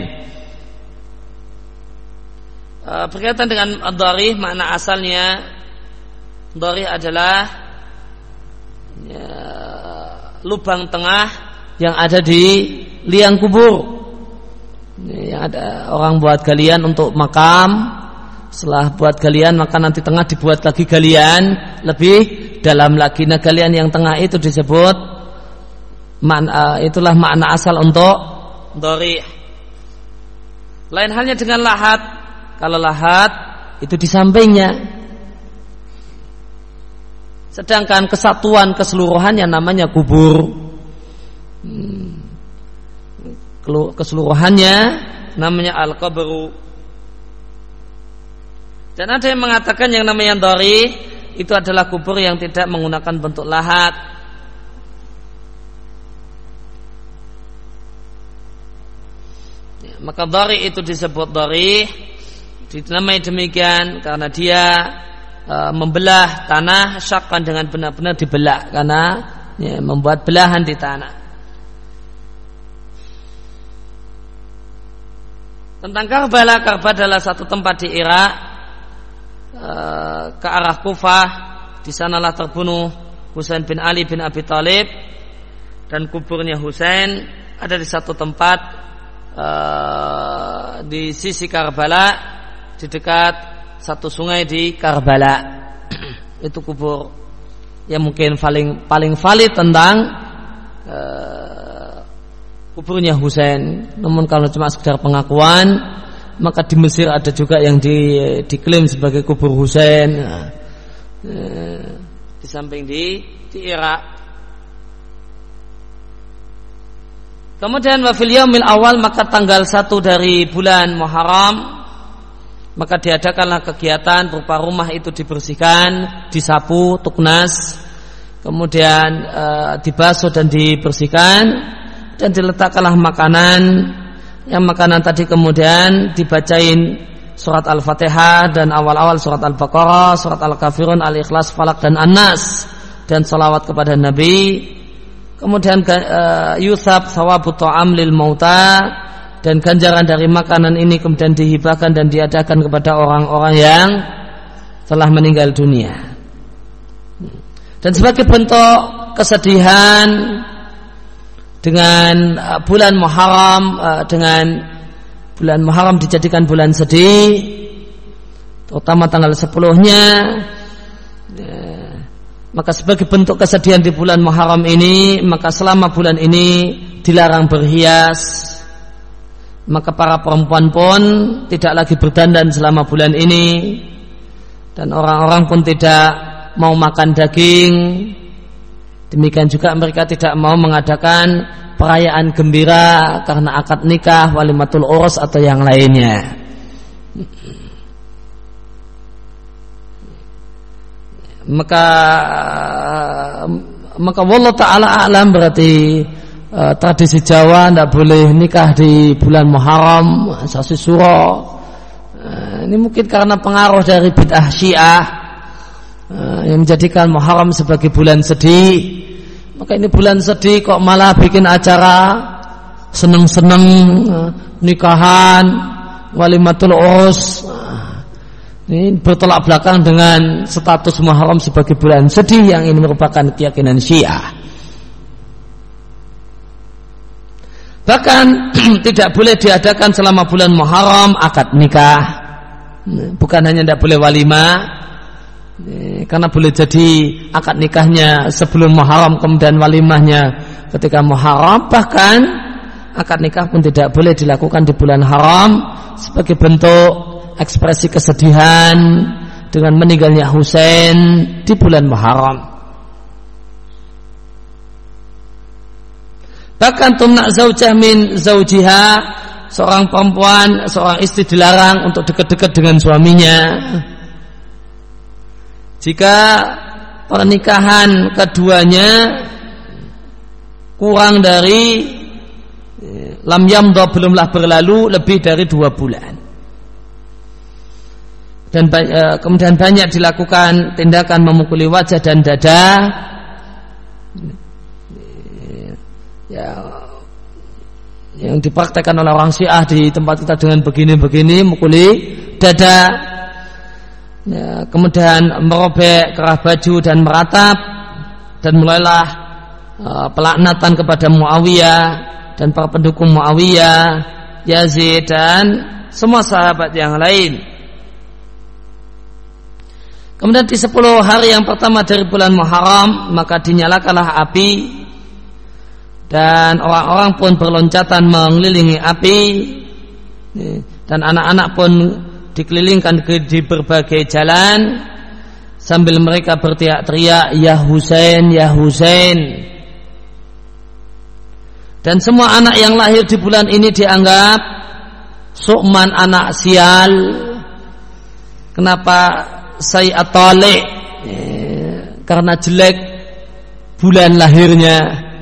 E, berkaitan dengan dharih, makna asalnya dharih adalah ya, lubang tengah yang ada di liang kubur. Yang ada orang buat galian untuk makam, setelah buat galian maka nanti tengah dibuat lagi galian lebih dalam lagi. Nah, galian yang tengah itu disebut makna, itulah makna asal untuk dharih. Lain halnya dengan lahat. Kalau lahat itu di sampingnya, sedangkan kesatuan keseluruhannya namanya kubur. Hmm. Keseluruhannya namanya al-qabru. Dan ada yang mengatakan yang namanya dharih itu adalah kubur yang tidak menggunakan bentuk lahat. Ya, maka dharih itu disebut dharih, dinamai demikian karena dia e, membelah tanah syakkan dengan benar-benar dibelah karena ya, membuat belahan di tanah. Tentang Karbala, Karbala adalah satu tempat di Irak e, ke arah Kufah. Di sanalah terbunuh Husain bin Ali bin Abi Thalib, dan kuburnya Husain ada di satu tempat e, di sisi Karbala, di dekat satu sungai di Karbala. Itu kubur yang mungkin paling paling valid tentang e, kuburnya Husain. Namun kalau cuma sekedar pengakuan, maka di Mesir ada juga yang di, diklaim sebagai kubur Husain. Nah, eh, di samping di di Irak. Kemudian wafil yaumil awal, maka tanggal satu dari bulan Muharram, maka diadakanlah kegiatan berupa rumah itu dibersihkan, disapu, tuknas, kemudian eh, dibasuh dan dibersihkan, dan diletakkanlah makanan. Yang makanan tadi kemudian dibacain surat Al-Fatihah dan awal-awal surat Al-Baqarah, surat Al-Kafirun, Al-Ikhlas, Falak dan An-Nas, dan salawat kepada Nabi. Kemudian uh, yusab thawabut ta'am lil mauta, dan ganjaran dari makanan ini kemudian dihibahkan dan diadakan kepada orang-orang yang telah meninggal dunia. Dan sebagai bentuk kesedihan dengan uh, bulan Muharram, uh, dengan bulan Muharram dijadikan bulan sedih, terutama tanggal sepuluhnya, ya, maka sebagai bentuk kesedihan di bulan Muharram ini, maka selama bulan ini dilarang berhias. Maka para perempuan pun tidak lagi berdandan selama bulan ini, dan orang-orang pun tidak mau makan daging. Demikian juga mereka tidak mau mengadakan perayaan gembira karena akad nikah, walimatul urus atau yang lainnya. Maka maka wallahu ta'ala a'lam, berarti uh, tradisi Jawa tidak boleh nikah di bulan Muharram, sasi suro. Uh, ini mungkin karena pengaruh dari bid'ah Syiah uh, yang menjadikan Muharram sebagai bulan sedih. Maka ini bulan sedih kok malah bikin acara seneng-seneng, nikahan, walimatul urus. Ini bertolak belakang dengan status Muharram sebagai bulan sedih yang ini merupakan keyakinan Syiah. Bahkan tidak boleh diadakan selama bulan Muharram akad nikah. Bukan hanya tidak boleh walimah, karena boleh jadi akad nikahnya sebelum Muharram kemudian walimahnya ketika Muharram. Bahkan akad nikah pun tidak boleh dilakukan di bulan haram sebagai bentuk ekspresi kesedihan dengan meninggalnya Husain di bulan Muharram. Bahkan tumna zaujah min zaujiha, seorang perempuan, seorang istri dilarang untuk dekat-dekat dengan suaminya jika pernikahan keduanya kurang dari lam yamdha, belumlah berlalu lebih dari dua bulan. Dan e, kemudian banyak dilakukan tindakan memukuli wajah dan dada, ya, yang dipraktekkan oleh orang Syiah di tempat kita dengan begini-begini, mukuli dada, ya, kemudian merobek kerah baju dan meratap, dan mulailah e, pelaknatan kepada Muawiyah dan para pendukung Muawiyah, Yazid dan semua sahabat yang lain. Kemudian di sepuluh hari yang pertama dari bulan Muharram maka dinyalakanlah api, dan orang-orang pun berloncatan mengelilingi api, dan anak-anak pun dikelilingkan di berbagai jalan sambil mereka berteriak-teriak, ya Husain, ya Husain. Dan semua anak yang lahir di bulan ini dianggap su'man, anak sial. Kenapa? Sayyi'at Talik, eh, karena jelek bulan lahirnya.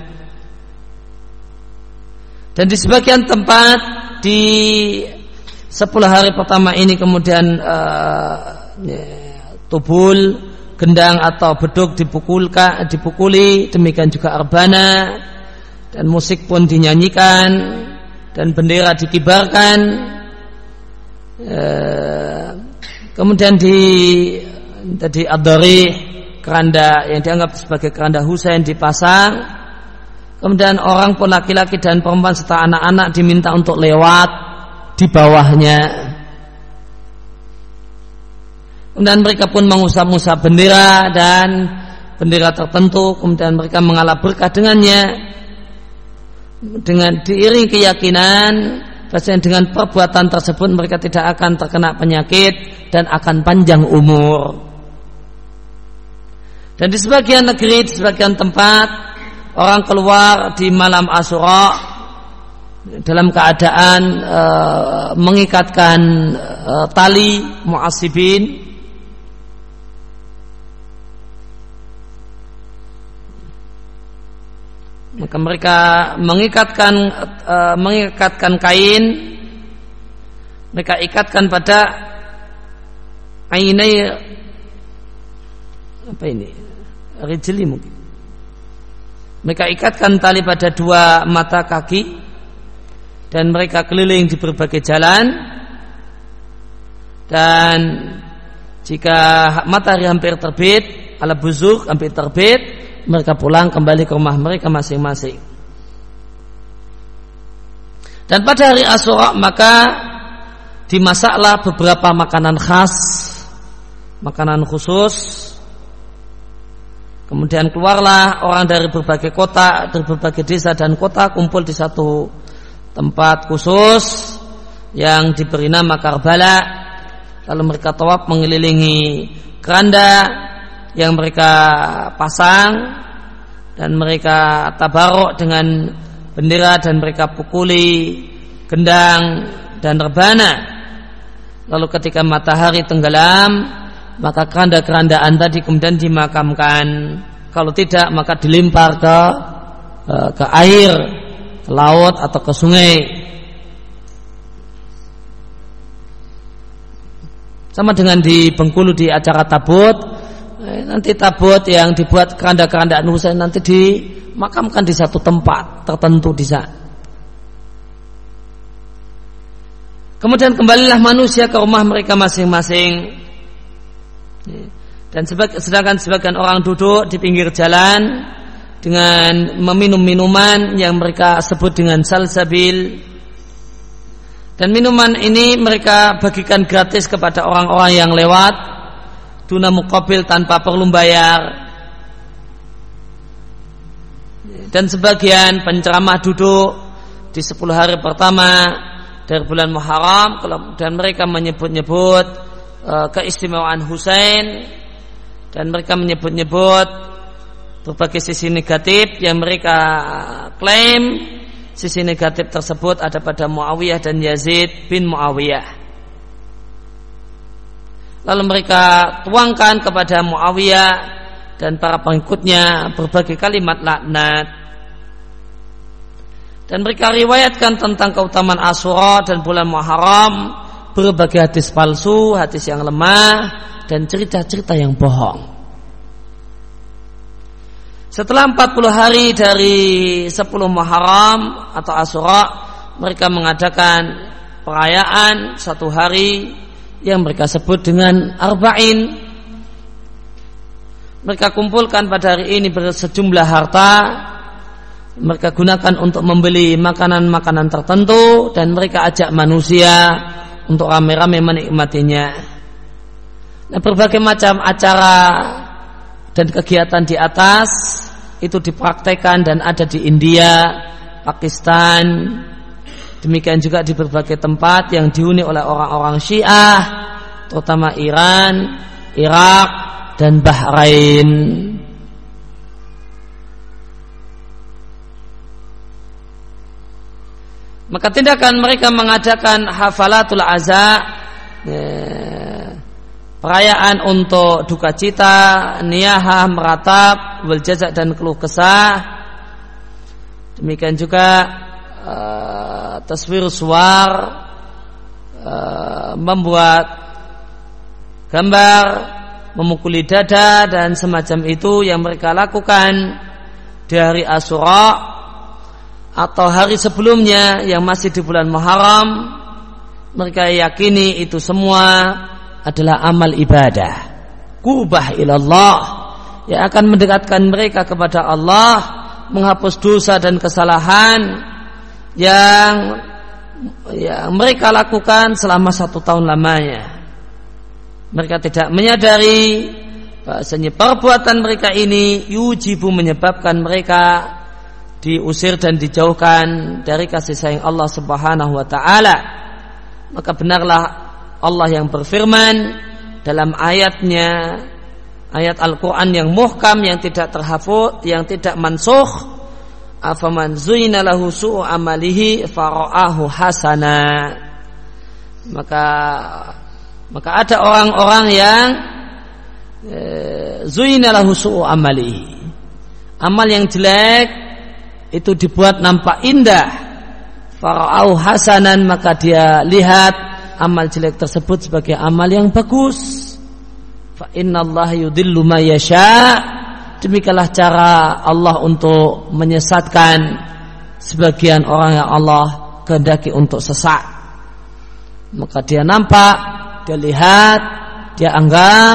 Dan di sebagian tempat di sepuluh hari pertama ini kemudian uh, ya, tubul, gendang atau beduk dipukulkan, dipukuli, demikian juga arbana, dan musik pun dinyanyikan dan bendera dikibarkan. Uh, Kemudian di tadi ad-dari, keranda yang dianggap sebagai keranda Husain dipasang. Kemudian orang pun laki-laki dan perempuan serta anak-anak diminta untuk lewat di bawahnya. Kemudian mereka pun mengusap-usap bendera dan bendera tertentu. Kemudian mereka mengalap berkah dengannya, dengan diiringi keyakinan bahwasanya dengan perbuatan tersebut mereka tidak akan terkena penyakit dan akan panjang umur. Dan di sebagian negeri, di sebagian tempat, orang keluar di malam Asyura dalam keadaan e, mengikatkan e, tali mu'assibin, maka mereka mengikatkan e, mengikatkan kain, mereka ikatkan pada ainai, apa ini, rijli mungkin. Mereka ikatkan tali pada dua mata kaki dan mereka keliling di berbagai jalan. Dan jika matahari hampir terbit, ala buzuk hampir terbit, mereka pulang kembali ke rumah mereka masing-masing. Dan pada hari Asyura maka dimasaklah beberapa makanan khas, makanan khusus. Kemudian keluarlah orang dari berbagai kota, dari berbagai desa dan kota, kumpul di satu tempat khusus yang diberi nama Karbala. Lalu mereka tawaf mengelilingi keranda yang mereka pasang, dan mereka tabaruk dengan bendera dan mereka pukuli gendang dan rebana. Lalu ketika matahari tenggelam, maka keranda-kerandaan tadi kemudian dimakamkan. Kalau tidak maka dilempar ke ke air, ke laut atau ke sungai. Sama dengan di Bengkulu di acara tabut, nanti tabut yang dibuat keranda-kerandaan Husain nanti dimakamkan di satu tempat tertentu di sana. Kemudian kembalilah manusia ke rumah mereka masing-masing. Dan sedangkan sebagian orang duduk di pinggir jalan dengan meminum minuman yang mereka sebut dengan salsabil. Dan minuman ini mereka bagikan gratis kepada orang-orang yang lewat, duna muqabil, tanpa perlu bayar. Dan sebagian penceramah duduk di sepuluh hari pertama dari bulan Muharram, dan mereka menyebut-nyebut uh, keistimewaan Husain, dan mereka menyebut-nyebut berbagai sisi negatif yang mereka klaim sisi negatif tersebut ada pada Muawiyah dan Yazid bin Muawiyah. Lalu mereka tuangkan kepada Muawiyah dan para pengikutnya berbagai kalimat laknat, dan mereka riwayatkan tentang keutamaan Asyura dan bulan Muharram berbagai hadis palsu, hadis yang lemah, dan cerita-cerita yang bohong. Setelah empat puluh hari dari sepuluh Muharram atau Asyura, mereka mengadakan perayaan satu hari yang mereka sebut dengan Arba'in. Mereka kumpulkan pada hari ini bersejumlah harta, mereka gunakan untuk membeli makanan-makanan tertentu, dan mereka ajak manusia untuk rame-rame menikmatinya. Nah, berbagai macam acara dan kegiatan di atas itu dipraktekkan dan ada di India, Pakistan, demikian juga di berbagai tempat yang dihuni oleh orang-orang Syiah, terutama Iran, Irak, dan Bahrain. Maka tindakan mereka mengadakan hafalatul aza, ya, perayaan untuk duka cita, niyahah, meratap, wal jazak, dan keluh kesah. Demikian juga uh, taswir suar, uh, membuat gambar, memukuli dada, dan semacam itu yang mereka lakukan di hari Asyura atau hari sebelumnya yang masih di bulan Muharram. Mereka yakini itu semua adalah amal ibadah, qurbah ilallah, yang akan mendekatkan mereka kepada Allah, menghapus dosa dan kesalahan yang, yang mereka lakukan selama satu tahun lamanya. Mereka tidak menyadari bahasanya perbuatan mereka ini yujibu, menyebabkan mereka diusir dan dijauhkan dari kasih sayang Allah Subhanahu wa ta'ala. Maka benarlah Allah yang berfirman dalam ayatnya, ayat Al-Quran yang muhkam, yang tidak terhafuz, yang tidak mansukh, afaman zuyina lahu su'u amalihi fara'ahu hasana. Maka maka ada orang-orang yang e, zuyina lahu su'u amalihi, amal yang jelek itu dibuat nampak indah, fara'au hasanan, maka dia lihat amal jelek tersebut sebagai amal yang bagus. Fa innallaha yudhillu may yasha, demikianlah cara Allah untuk menyesatkan sebagian orang yang Allah kehendaki untuk sesat. Maka dia nampak, dia lihat, dia anggap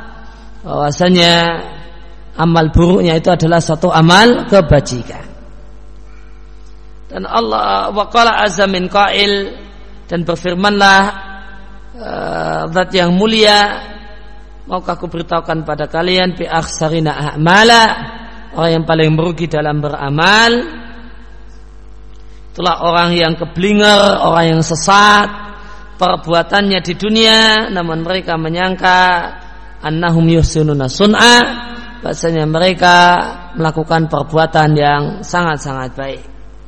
bahwasanya amal buruknya itu adalah satu amal kebajikan. Dan Allah waqala azza min qail, dan berfirmanlah uh, zat yang mulia, maukah aku beritahukan pada kalian bi akhsarina a'mala, orang yang paling merugi dalam beramal itulah orang yang keblinger, orang yang sesat perbuatannya di dunia, namun mereka menyangka annahum yuhsinuna sun'a, bahasanya mereka melakukan perbuatan yang sangat-sangat baik.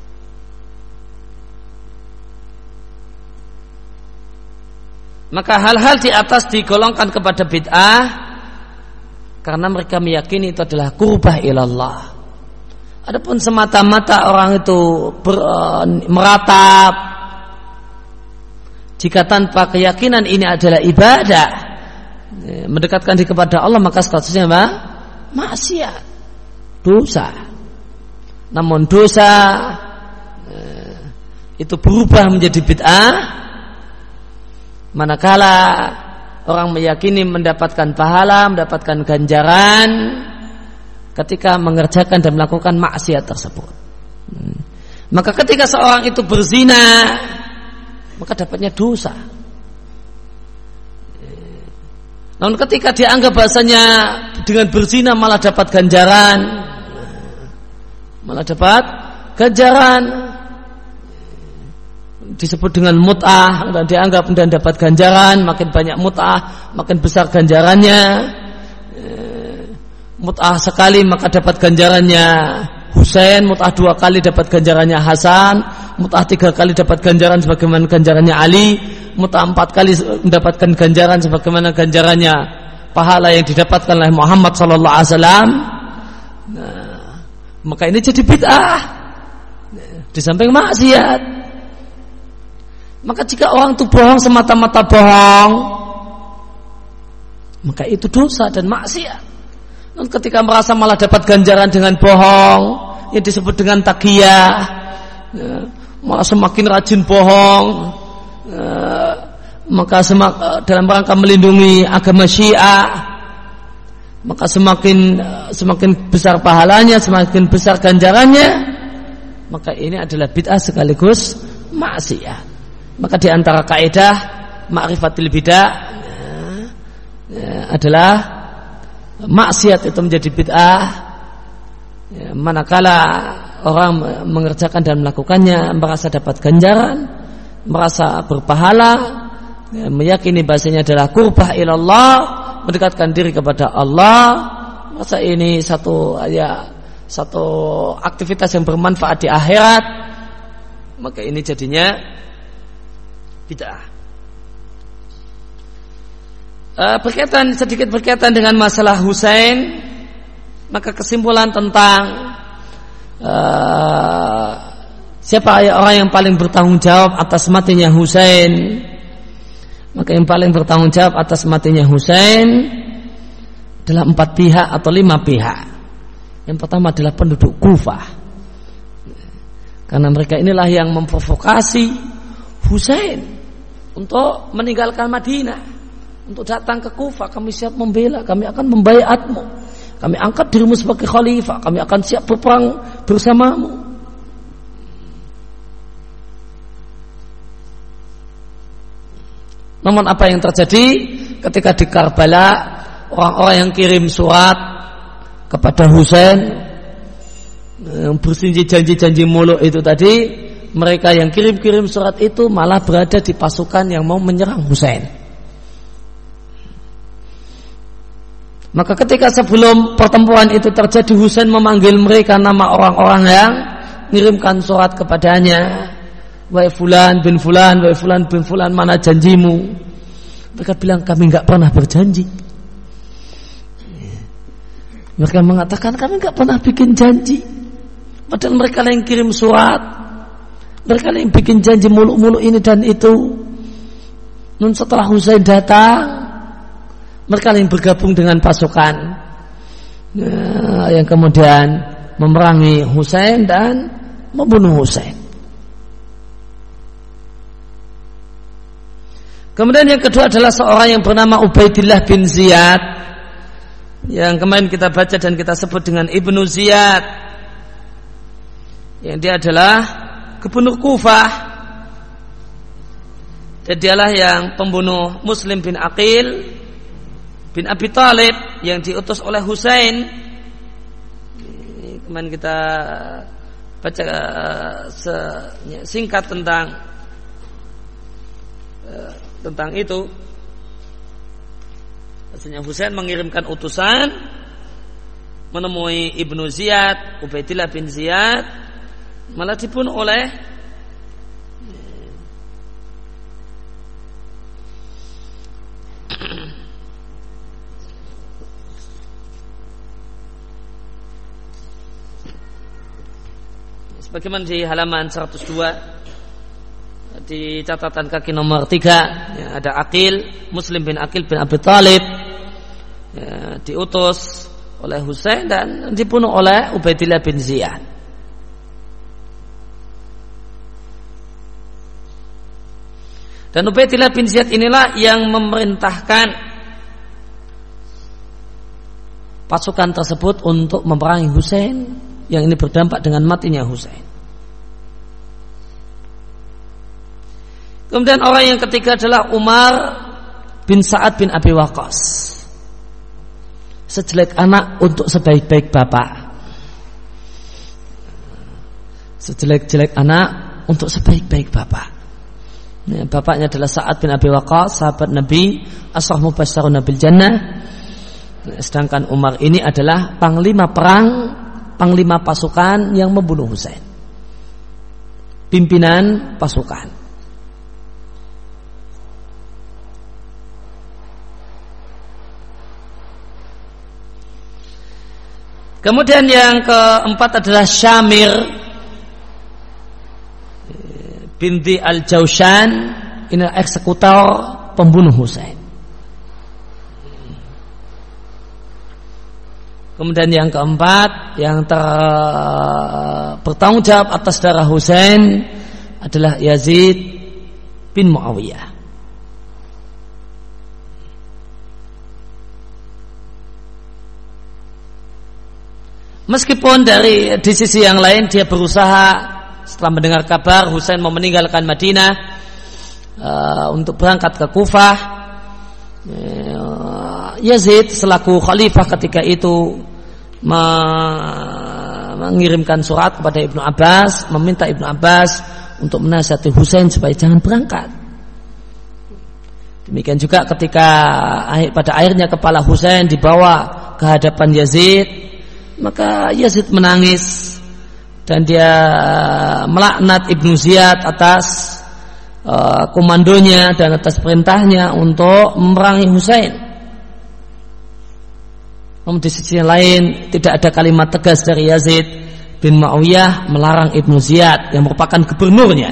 Maka hal-hal di atas digolongkan kepada bid'ah karena mereka meyakini itu adalah qurbah ilallah. Adapun semata-mata orang itu ber, uh, meratap jika tanpa keyakinan ini adalah ibadah, mendekatkan diri kepada Allah, maka statusnya apa? Maksiat, dosa. Namun dosa uh, itu berubah menjadi bid'ah manakala orang meyakini mendapatkan pahala, mendapatkan ganjaran ketika mengerjakan dan melakukan maksiat tersebut. Hmm. Maka ketika seorang itu berzina, maka dapatnya dosa. Namun ketika dianggap bahasanya dengan berzina malah dapat ganjaran, malah dapat ganjaran, disebut dengan mut'ah dan dianggap dan dapat ganjaran. Makin banyak mut'ah makin besar ganjarannya. Mut'ah sekali maka dapat ganjarannya Husain, mut'ah dua kali dapat ganjarannya Hasan, mut'ah tiga kali dapat ganjaran sebagaimana ganjarannya Ali, mut'ah empat kali mendapatkan ganjaran sebagaimana ganjarannya pahala yang didapatkan oleh Muhammad sallallahu alaihi wasallam. Nah, maka ini jadi bid'ah di samping maksiat. Maka jika orang itu bohong semata-mata bohong, maka itu dosa dan maksiat. Dan ketika merasa malah dapat ganjaran dengan bohong, yang disebut dengan taqiyah, ya, malah semakin rajin bohong, ya, maka semak, dalam rangka melindungi agama Syiah, maka semakin semakin besar pahalanya, semakin besar ganjarannya. Maka ini adalah bid'ah sekaligus maksiat. Maka di antara kaidah ma'rifatil bid'ah ya, ya, adalah maksiat itu menjadi bid'ah ya, manakala orang mengerjakan dan melakukannya merasa dapat ganjaran, merasa berpahala, ya, meyakini bahasanya adalah qurbah ilallah, mendekatkan diri kepada Allah, masa ini satu ya satu aktivitas yang bermanfaat di akhirat, maka ini jadinya bid'ah. Uh, berkaitan sedikit berkaitan dengan masalah Husain, maka kesimpulan tentang uh, siapa orang yang paling bertanggung jawab atas matinya Husain, maka yang paling bertanggung jawab atas matinya Husain adalah empat pihak atau lima pihak. Yang pertama adalah penduduk Kufah, karena mereka inilah yang memprovokasi Husain untuk meninggalkan Madinah, untuk datang ke Kufah. Kami siap membela, kami akan membaiatmu, kami angkat dirimu sebagai khalifah, kami akan siap berperang bersamamu. Namun apa yang terjadi ketika di Karbala, orang-orang yang kirim surat kepada Husain yang bersinji janji-janji muluk itu tadi, mereka yang kirim-kirim surat itu malah berada di pasukan yang mau menyerang Husain. Maka ketika sebelum pertempuran itu terjadi, Husain memanggil mereka nama orang-orang yang mengirimkan surat kepadanya. Wahai fulan bin fulan, wahai fulan bin fulan, mana janjimu? Mereka bilang, kami enggak pernah berjanji. Mereka mengatakan, kami enggak pernah bikin janji. Padahal mereka yang kirim surat, mereka yang bikin janji muluk-muluk ini dan itu. Nun setelah Husain datang, mereka yang bergabung dengan pasukan ya, yang kemudian memerangi Husain dan membunuh Husain. Kemudian yang kedua adalah seorang yang bernama Ubaidillah bin Ziyad, yang kemarin kita baca dan kita sebut dengan Ibnu Ziyad, yang dia adalah gubernur Kufah, dan dialah yang pembunuh Muslim bin Aqil bin Abi Thalib yang diutus oleh Husain. Kemarin kita baca uh, singkat tentang uh, tentang itu. Maksudnya Husain mengirimkan utusan menemui Ibnu Ziyad, Ubaidillah bin Ziyad, malah dibunuh oleh bagaimana di halaman seratus dua di catatan kaki nomor tiga ya, ada Aqil, Muslim bin Aqil bin Abi Thalib ya, diutus oleh Husain dan dibunuh oleh Ubaidillah bin Ziyad. Dan Ubaidillah bin Ziyad inilah yang memerintahkan pasukan tersebut untuk memerangi Husain, yang ini berdampak dengan matinya Husain. Kemudian orang yang ketiga adalah Umar bin Sa'ad bin Abi Waqqas, sejelek anak untuk sebaik-baik bapak, sejelek-jelek anak untuk sebaik-baik bapak. Bapaknya adalah Sa'ad bin Abi Waqqas, sahabat Nabi, Asyarah Mubasysyarun bil Jannah. Sedangkan Umar ini adalah panglima perang, panglima pasukan yang membunuh Husain, pimpinan pasukan. Kemudian yang keempat adalah Syamir binti Al-Jaushan, ini eksekutor pembunuh Husain. Kemudian yang keempat yang ter, bertanggung jawab atas darah Husain adalah Yazid bin Muawiyah. Meskipun dari di sisi yang lain dia berusaha setelah mendengar kabar Husain mau meninggalkan Madinah uh, untuk berangkat ke Kufah, uh, Yazid selaku khalifah ketika itu me- mengirimkan surat kepada Ibnu Abbas, meminta Ibnu Abbas untuk menasihati Husain supaya jangan berangkat. Demikian juga ketika pada akhirnya kepala Husain dibawa ke hadapan Yazid, maka Yazid menangis dan dia melaknat Ibnu Ziyad atas uh, komandonya dan atas perintahnya untuk memerangi Husain. Namun di sisi lain tidak ada kalimat tegas dari Yazid bin Muawiyah melarang Ibnu Ziyad yang merupakan gubernurnya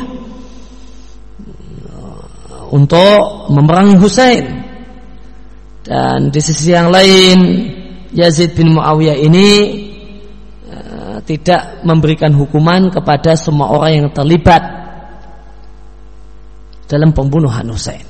untuk memerangi Husain. Dan di sisi yang lain Yazid bin Muawiyah ini uh, tidak memberikan hukuman kepada semua orang yang terlibat dalam pembunuhan Husain.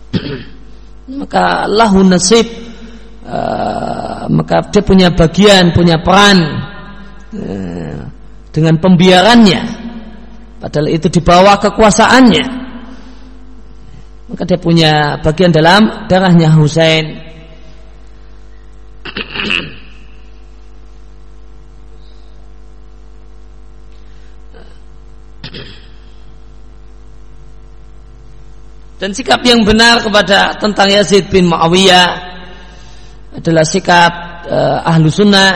Maka lahu nasib, uh, maka dia punya bagian, punya peran uh, dengan pembiarannya, padahal itu di bawah kekuasaannya. Maka dia punya bagian dalam darahnya Husain. Dan sikap yang benar kepada tentang Yazid bin Muawiyah adalah sikap uh, ahlu sunnah,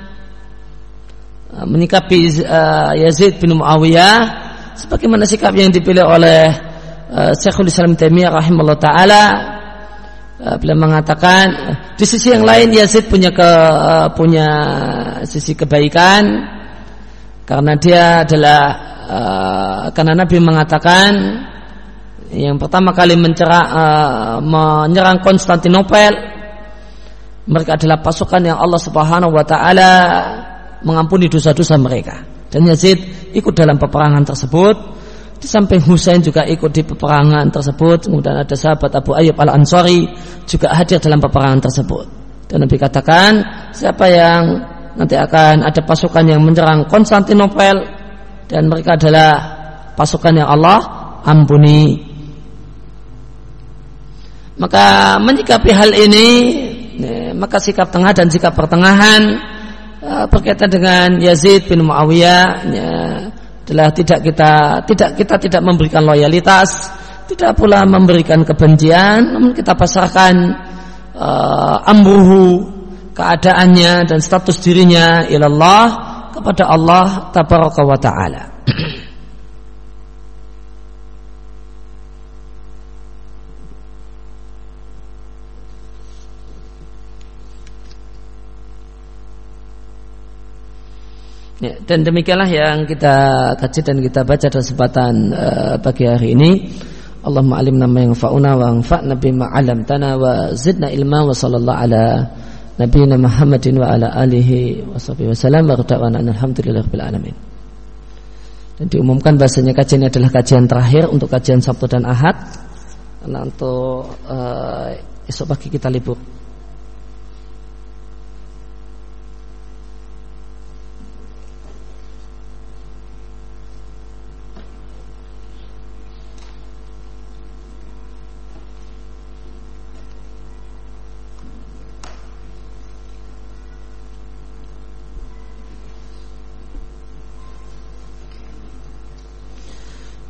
uh, menyikapi uh, Yazid bin Muawiyah sebagaimana sikap yang dipilih oleh uh, Syekhul Islam Taimiyah rahimahullah ta'ala. Uh, beliau mengatakan uh, di sisi yang lain Yazid punya ke, uh, punya sisi kebaikan karena dia adalah uh, karena Nabi mengatakan yang pertama kali mencerah, uh, menyerang Konstantinopel, mereka adalah pasukan yang Allah Subhanahu wa taala mengampuni dosa-dosa mereka. Dan Yazid ikut dalam peperangan tersebut. Di samping Husain juga ikut di peperangan tersebut. Kemudian ada sahabat Abu Ayyub Al-Ansari juga hadir dalam peperangan tersebut. Dan Nabi katakan, siapa yang nanti akan ada pasukan yang menyerang Konstantinopel dan mereka adalah pasukan yang Allah ampuni. Maka menyikapi hal ini, maka sikap tengah dan sikap pertengahan berkaitan dengan Yazid bin Muawiyah adalah tidak kita tidak kita tidak memberikan loyalitas, tidak pula memberikan kebencian, namun kita pasrahkan uh, amruhu, keadaannya dan status dirinya ilallah, kepada Allah tabaraka wa taala. Ya, dan demikianlah yang kita kaji dan kita baca dalam kesempatan uh, pagi hari ini. Allahumma alimna ma yanfa'una wa anfa'na bima 'allamtana wa zidna ilma wa sallallahu ala nabiyina Muhammadin wa ala alihi wa sahbihi wasallam wa ta'ala alhamdulillahirabbil alamin. Dan diumumkan bahasanya kajian ini adalah kajian terakhir untuk kajian Sabtu dan Ahad. Karena untuk uh, esok pagi kita libur.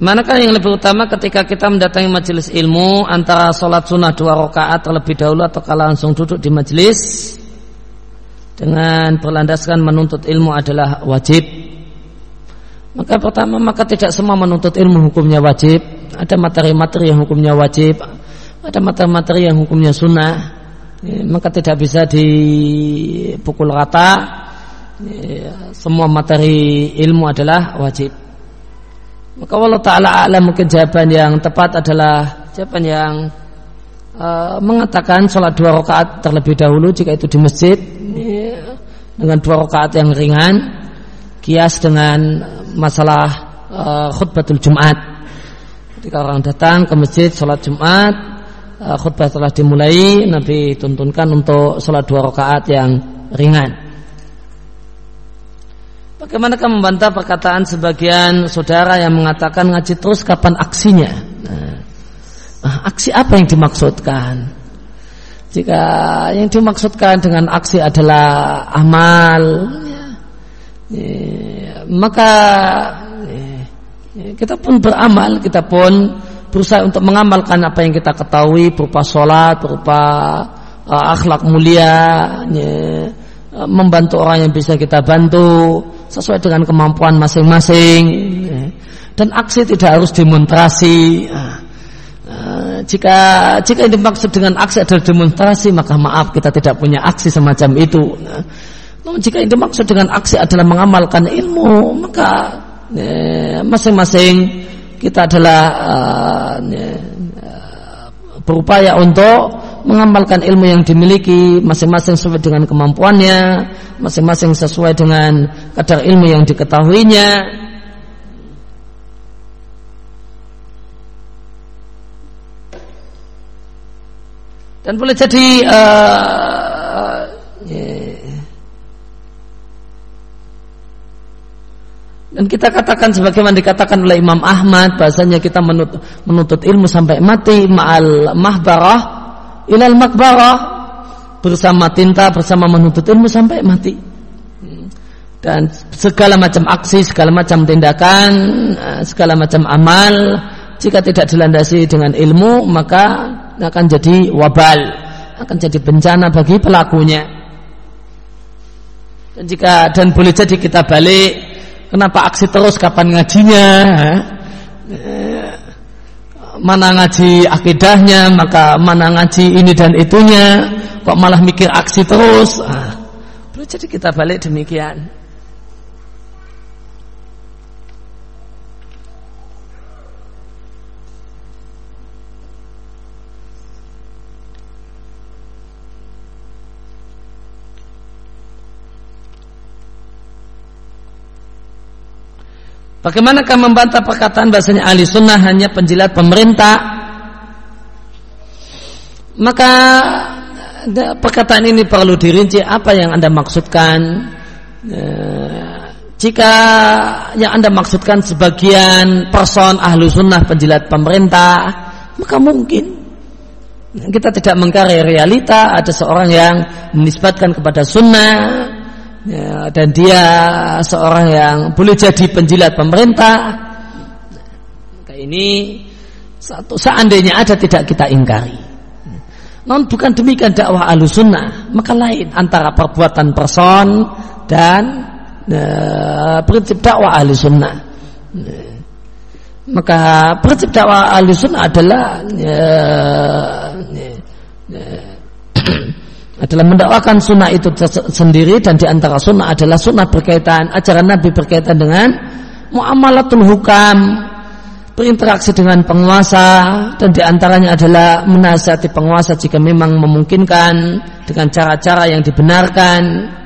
Manakah yang lebih utama ketika kita mendatangi majelis ilmu, antara sholat sunnah dua rakaat terlebih dahulu atau langsung duduk di majelis dengan berlandaskan menuntut ilmu adalah wajib? Maka pertama, maka tidak semua menuntut ilmu hukumnya wajib. Ada materi-materi yang hukumnya wajib, ada materi-materi yang hukumnya sunnah. Ya, maka tidak bisa dipukul rata. Ya, semua materi ilmu adalah wajib. Maka Allah Ta'ala a'lam, mungkin jawaban yang tepat adalah jawaban yang uh, mengatakan sholat dua rakaat terlebih dahulu jika itu di masjid, ya, dengan dua rakaat yang ringan, kias dengan masalah uh, khutbatul Jumat. Ketika orang datang ke masjid sholat Jumat, uh, khutbah telah dimulai, Nabi tuntunkan untuk sholat dua rakaat yang ringan. Bagaimanakah membantah perkataan sebagian saudara yang mengatakan ngaji terus kapan aksinya? Nah, aksi apa yang dimaksudkan? Jika yang dimaksudkan dengan aksi adalah amal, ya, ya, maka ya, kita pun beramal, kita pun berusaha untuk mengamalkan apa yang kita ketahui berupa sholat, berupa uh, akhlak mulia, ya, membantu orang yang bisa kita bantu sesuai dengan kemampuan masing-masing, dan aksi tidak harus demonstrasi. Jika jika yang dimaksud dengan aksi adalah demonstrasi, maka maaf, kita tidak punya aksi semacam itu. Namun jika yang dimaksud dengan aksi adalah mengamalkan ilmu, maka masing-masing kita adalah berupaya untuk mengamalkan ilmu yang dimiliki, masing-masing sesuai dengan kemampuannya, masing-masing sesuai dengan kadar ilmu yang diketahuinya. Dan boleh jadi uh, yeah. Dan kita katakan sebagaimana dikatakan oleh Imam Ahmad, bahasanya kita menuntut, menuntut ilmu sampai mati, ma'al mahbarah ilal makbarah, bersama tinta, bersama menuntut ilmu sampai mati. Dan segala macam aksi, segala macam tindakan, segala macam amal, jika tidak dilandasi dengan ilmu, maka akan jadi wabal, akan jadi bencana bagi pelakunya. Dan jika dan boleh jadi kita balik, kenapa aksi terus, kapan ngajinya? Mana ngaji akidahnya, maka mana ngaji ini dan itunya, kok malah mikir aksi terus? Ah, boleh jadi kita balik demikian. Bagaimanakah membantah perkataan bahasanya ahli sunnah hanya penjilat pemerintah? Maka perkataan ini perlu dirinci, apa yang Anda maksudkan. E, jika yang Anda maksudkan sebagian person ahli sunnah penjilat pemerintah, maka mungkin kita tidak mengkari realita. Ada seorang yang menisbatkan kepada sunnah, ya, dan dia seorang yang boleh jadi penjilat pemerintah. Maka ini satu, seandainya ada, tidak kita ingkari. Namun bukan demikian dakwah Ahlussunnah. Maka lain antara perbuatan person dan uh, prinsip dakwah Ahlussunnah. Maka prinsip dakwah Ahlussunnah adalah uh, uh, uh, adalah mendakwakan sunnah itu sendiri, dan di antara sunnah adalah sunnah berkaitan, ajaran Nabi berkaitan dengan muamalatul hukam, berinteraksi dengan penguasa, dan di antaranya adalah menasihati penguasa jika memang memungkinkan dengan cara-cara yang dibenarkan.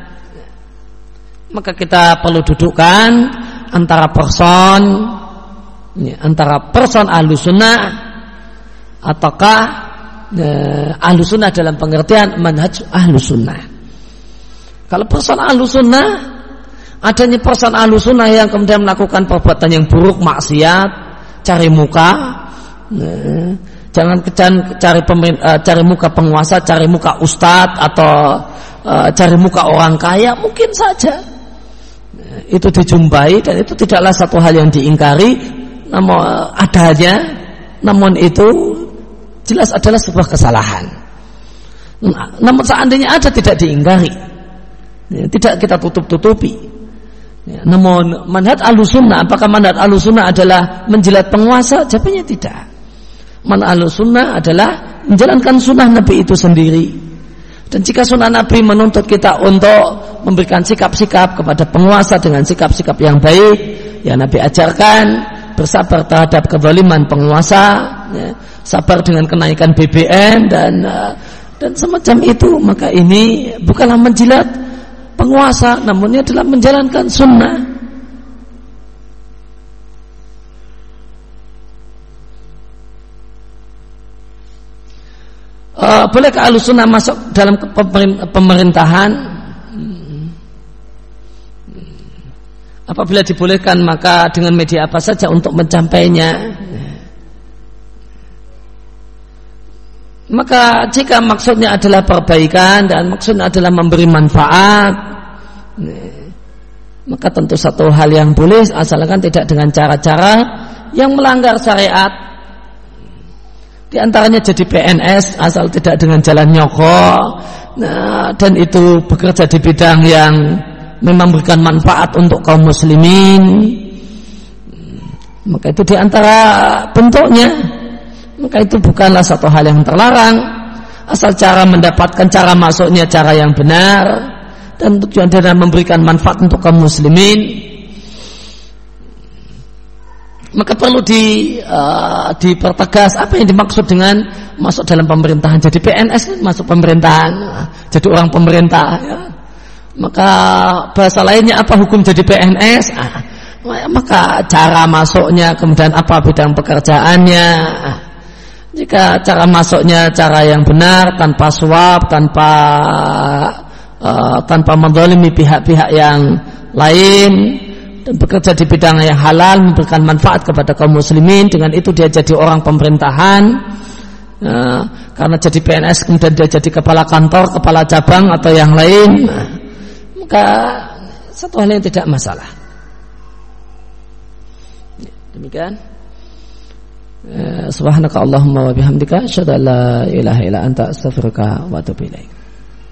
Maka kita perlu dudukkan antara person, antara person ahlu sunnah ataukah ahlu sunnah dalam pengertian manhaj ahlu sunnah. Kalau person ahlu sunnah, adanya person ahlu sunnah yang kemudian melakukan perbuatan yang buruk, maksiat, cari muka, jangan cari pemin, cari muka penguasa, cari muka ustadz, atau cari muka orang kaya, mungkin saja itu dijumpai, dan itu tidaklah satu hal yang diingkari namun adanya, namun itu jelas adalah sebuah kesalahan. Namun seandainya ada tidak diingkari, ya, tidak kita tutup-tutupi. Ya, namun manhaj Ahlussunnah, apakah manhaj Ahlussunnah adalah menjilat penguasa? Jawabannya tidak. Manhaj Ahlussunnah adalah menjalankan sunnah Nabi itu sendiri. Dan jika sunnah Nabi menuntut kita untuk memberikan sikap-sikap kepada penguasa dengan sikap-sikap yang baik, ya Nabi ajarkan bersabar terhadap kezaliman penguasa, ya, sabar dengan kenaikan B B M dan dan semacam itu. Maka ini bukanlah menjilat penguasa, namun ini adalah menjalankan sunnah. Uh, bolehkah Ahlussunnah masuk dalam pemerintahan? Apabila dibolehkan, maka dengan media apa saja untuk mencapainya? Maka jika maksudnya adalah perbaikan dan maksudnya adalah memberi manfaat, maka tentu satu hal yang boleh, asalkan tidak dengan cara-cara yang melanggar syariat. Di antaranya jadi P N S asal tidak dengan jalan nyokok, nah, dan itu bekerja di bidang yang memang memberikan manfaat untuk kaum muslimin, maka itu di antara bentuknya. Maka itu bukanlah satu hal yang terlarang, asal cara mendapatkan cara masuknya cara yang benar dan tujuan adalah memberikan manfaat untuk kaum muslimin. Maka perlu di uh, dipertegas apa yang dimaksud dengan masuk dalam pemerintahan. Jadi P N S masuk pemerintahan, jadi orang pemerintah, ya. Maka bahasa lainnya apa hukum jadi P N S? Ah, maka cara masuknya, kemudian apa bidang pekerjaannya. Ah, jika cara masuknya cara yang benar, tanpa suap, tanpa uh, tanpa menzalimi pihak-pihak yang lain, dan bekerja di bidang yang halal, memberikan manfaat kepada kaum muslimin, dengan itu dia jadi orang pemerintahan. Uh, karena jadi P N S kemudian dia jadi kepala kantor, kepala cabang atau yang lain, uh, maka satu hal yang tidak masalah. Demikian. Subhanaka Allahumma wa bihamdika asyhadu an la ilaha illa anta astaghfiruka wa atubu ilaik.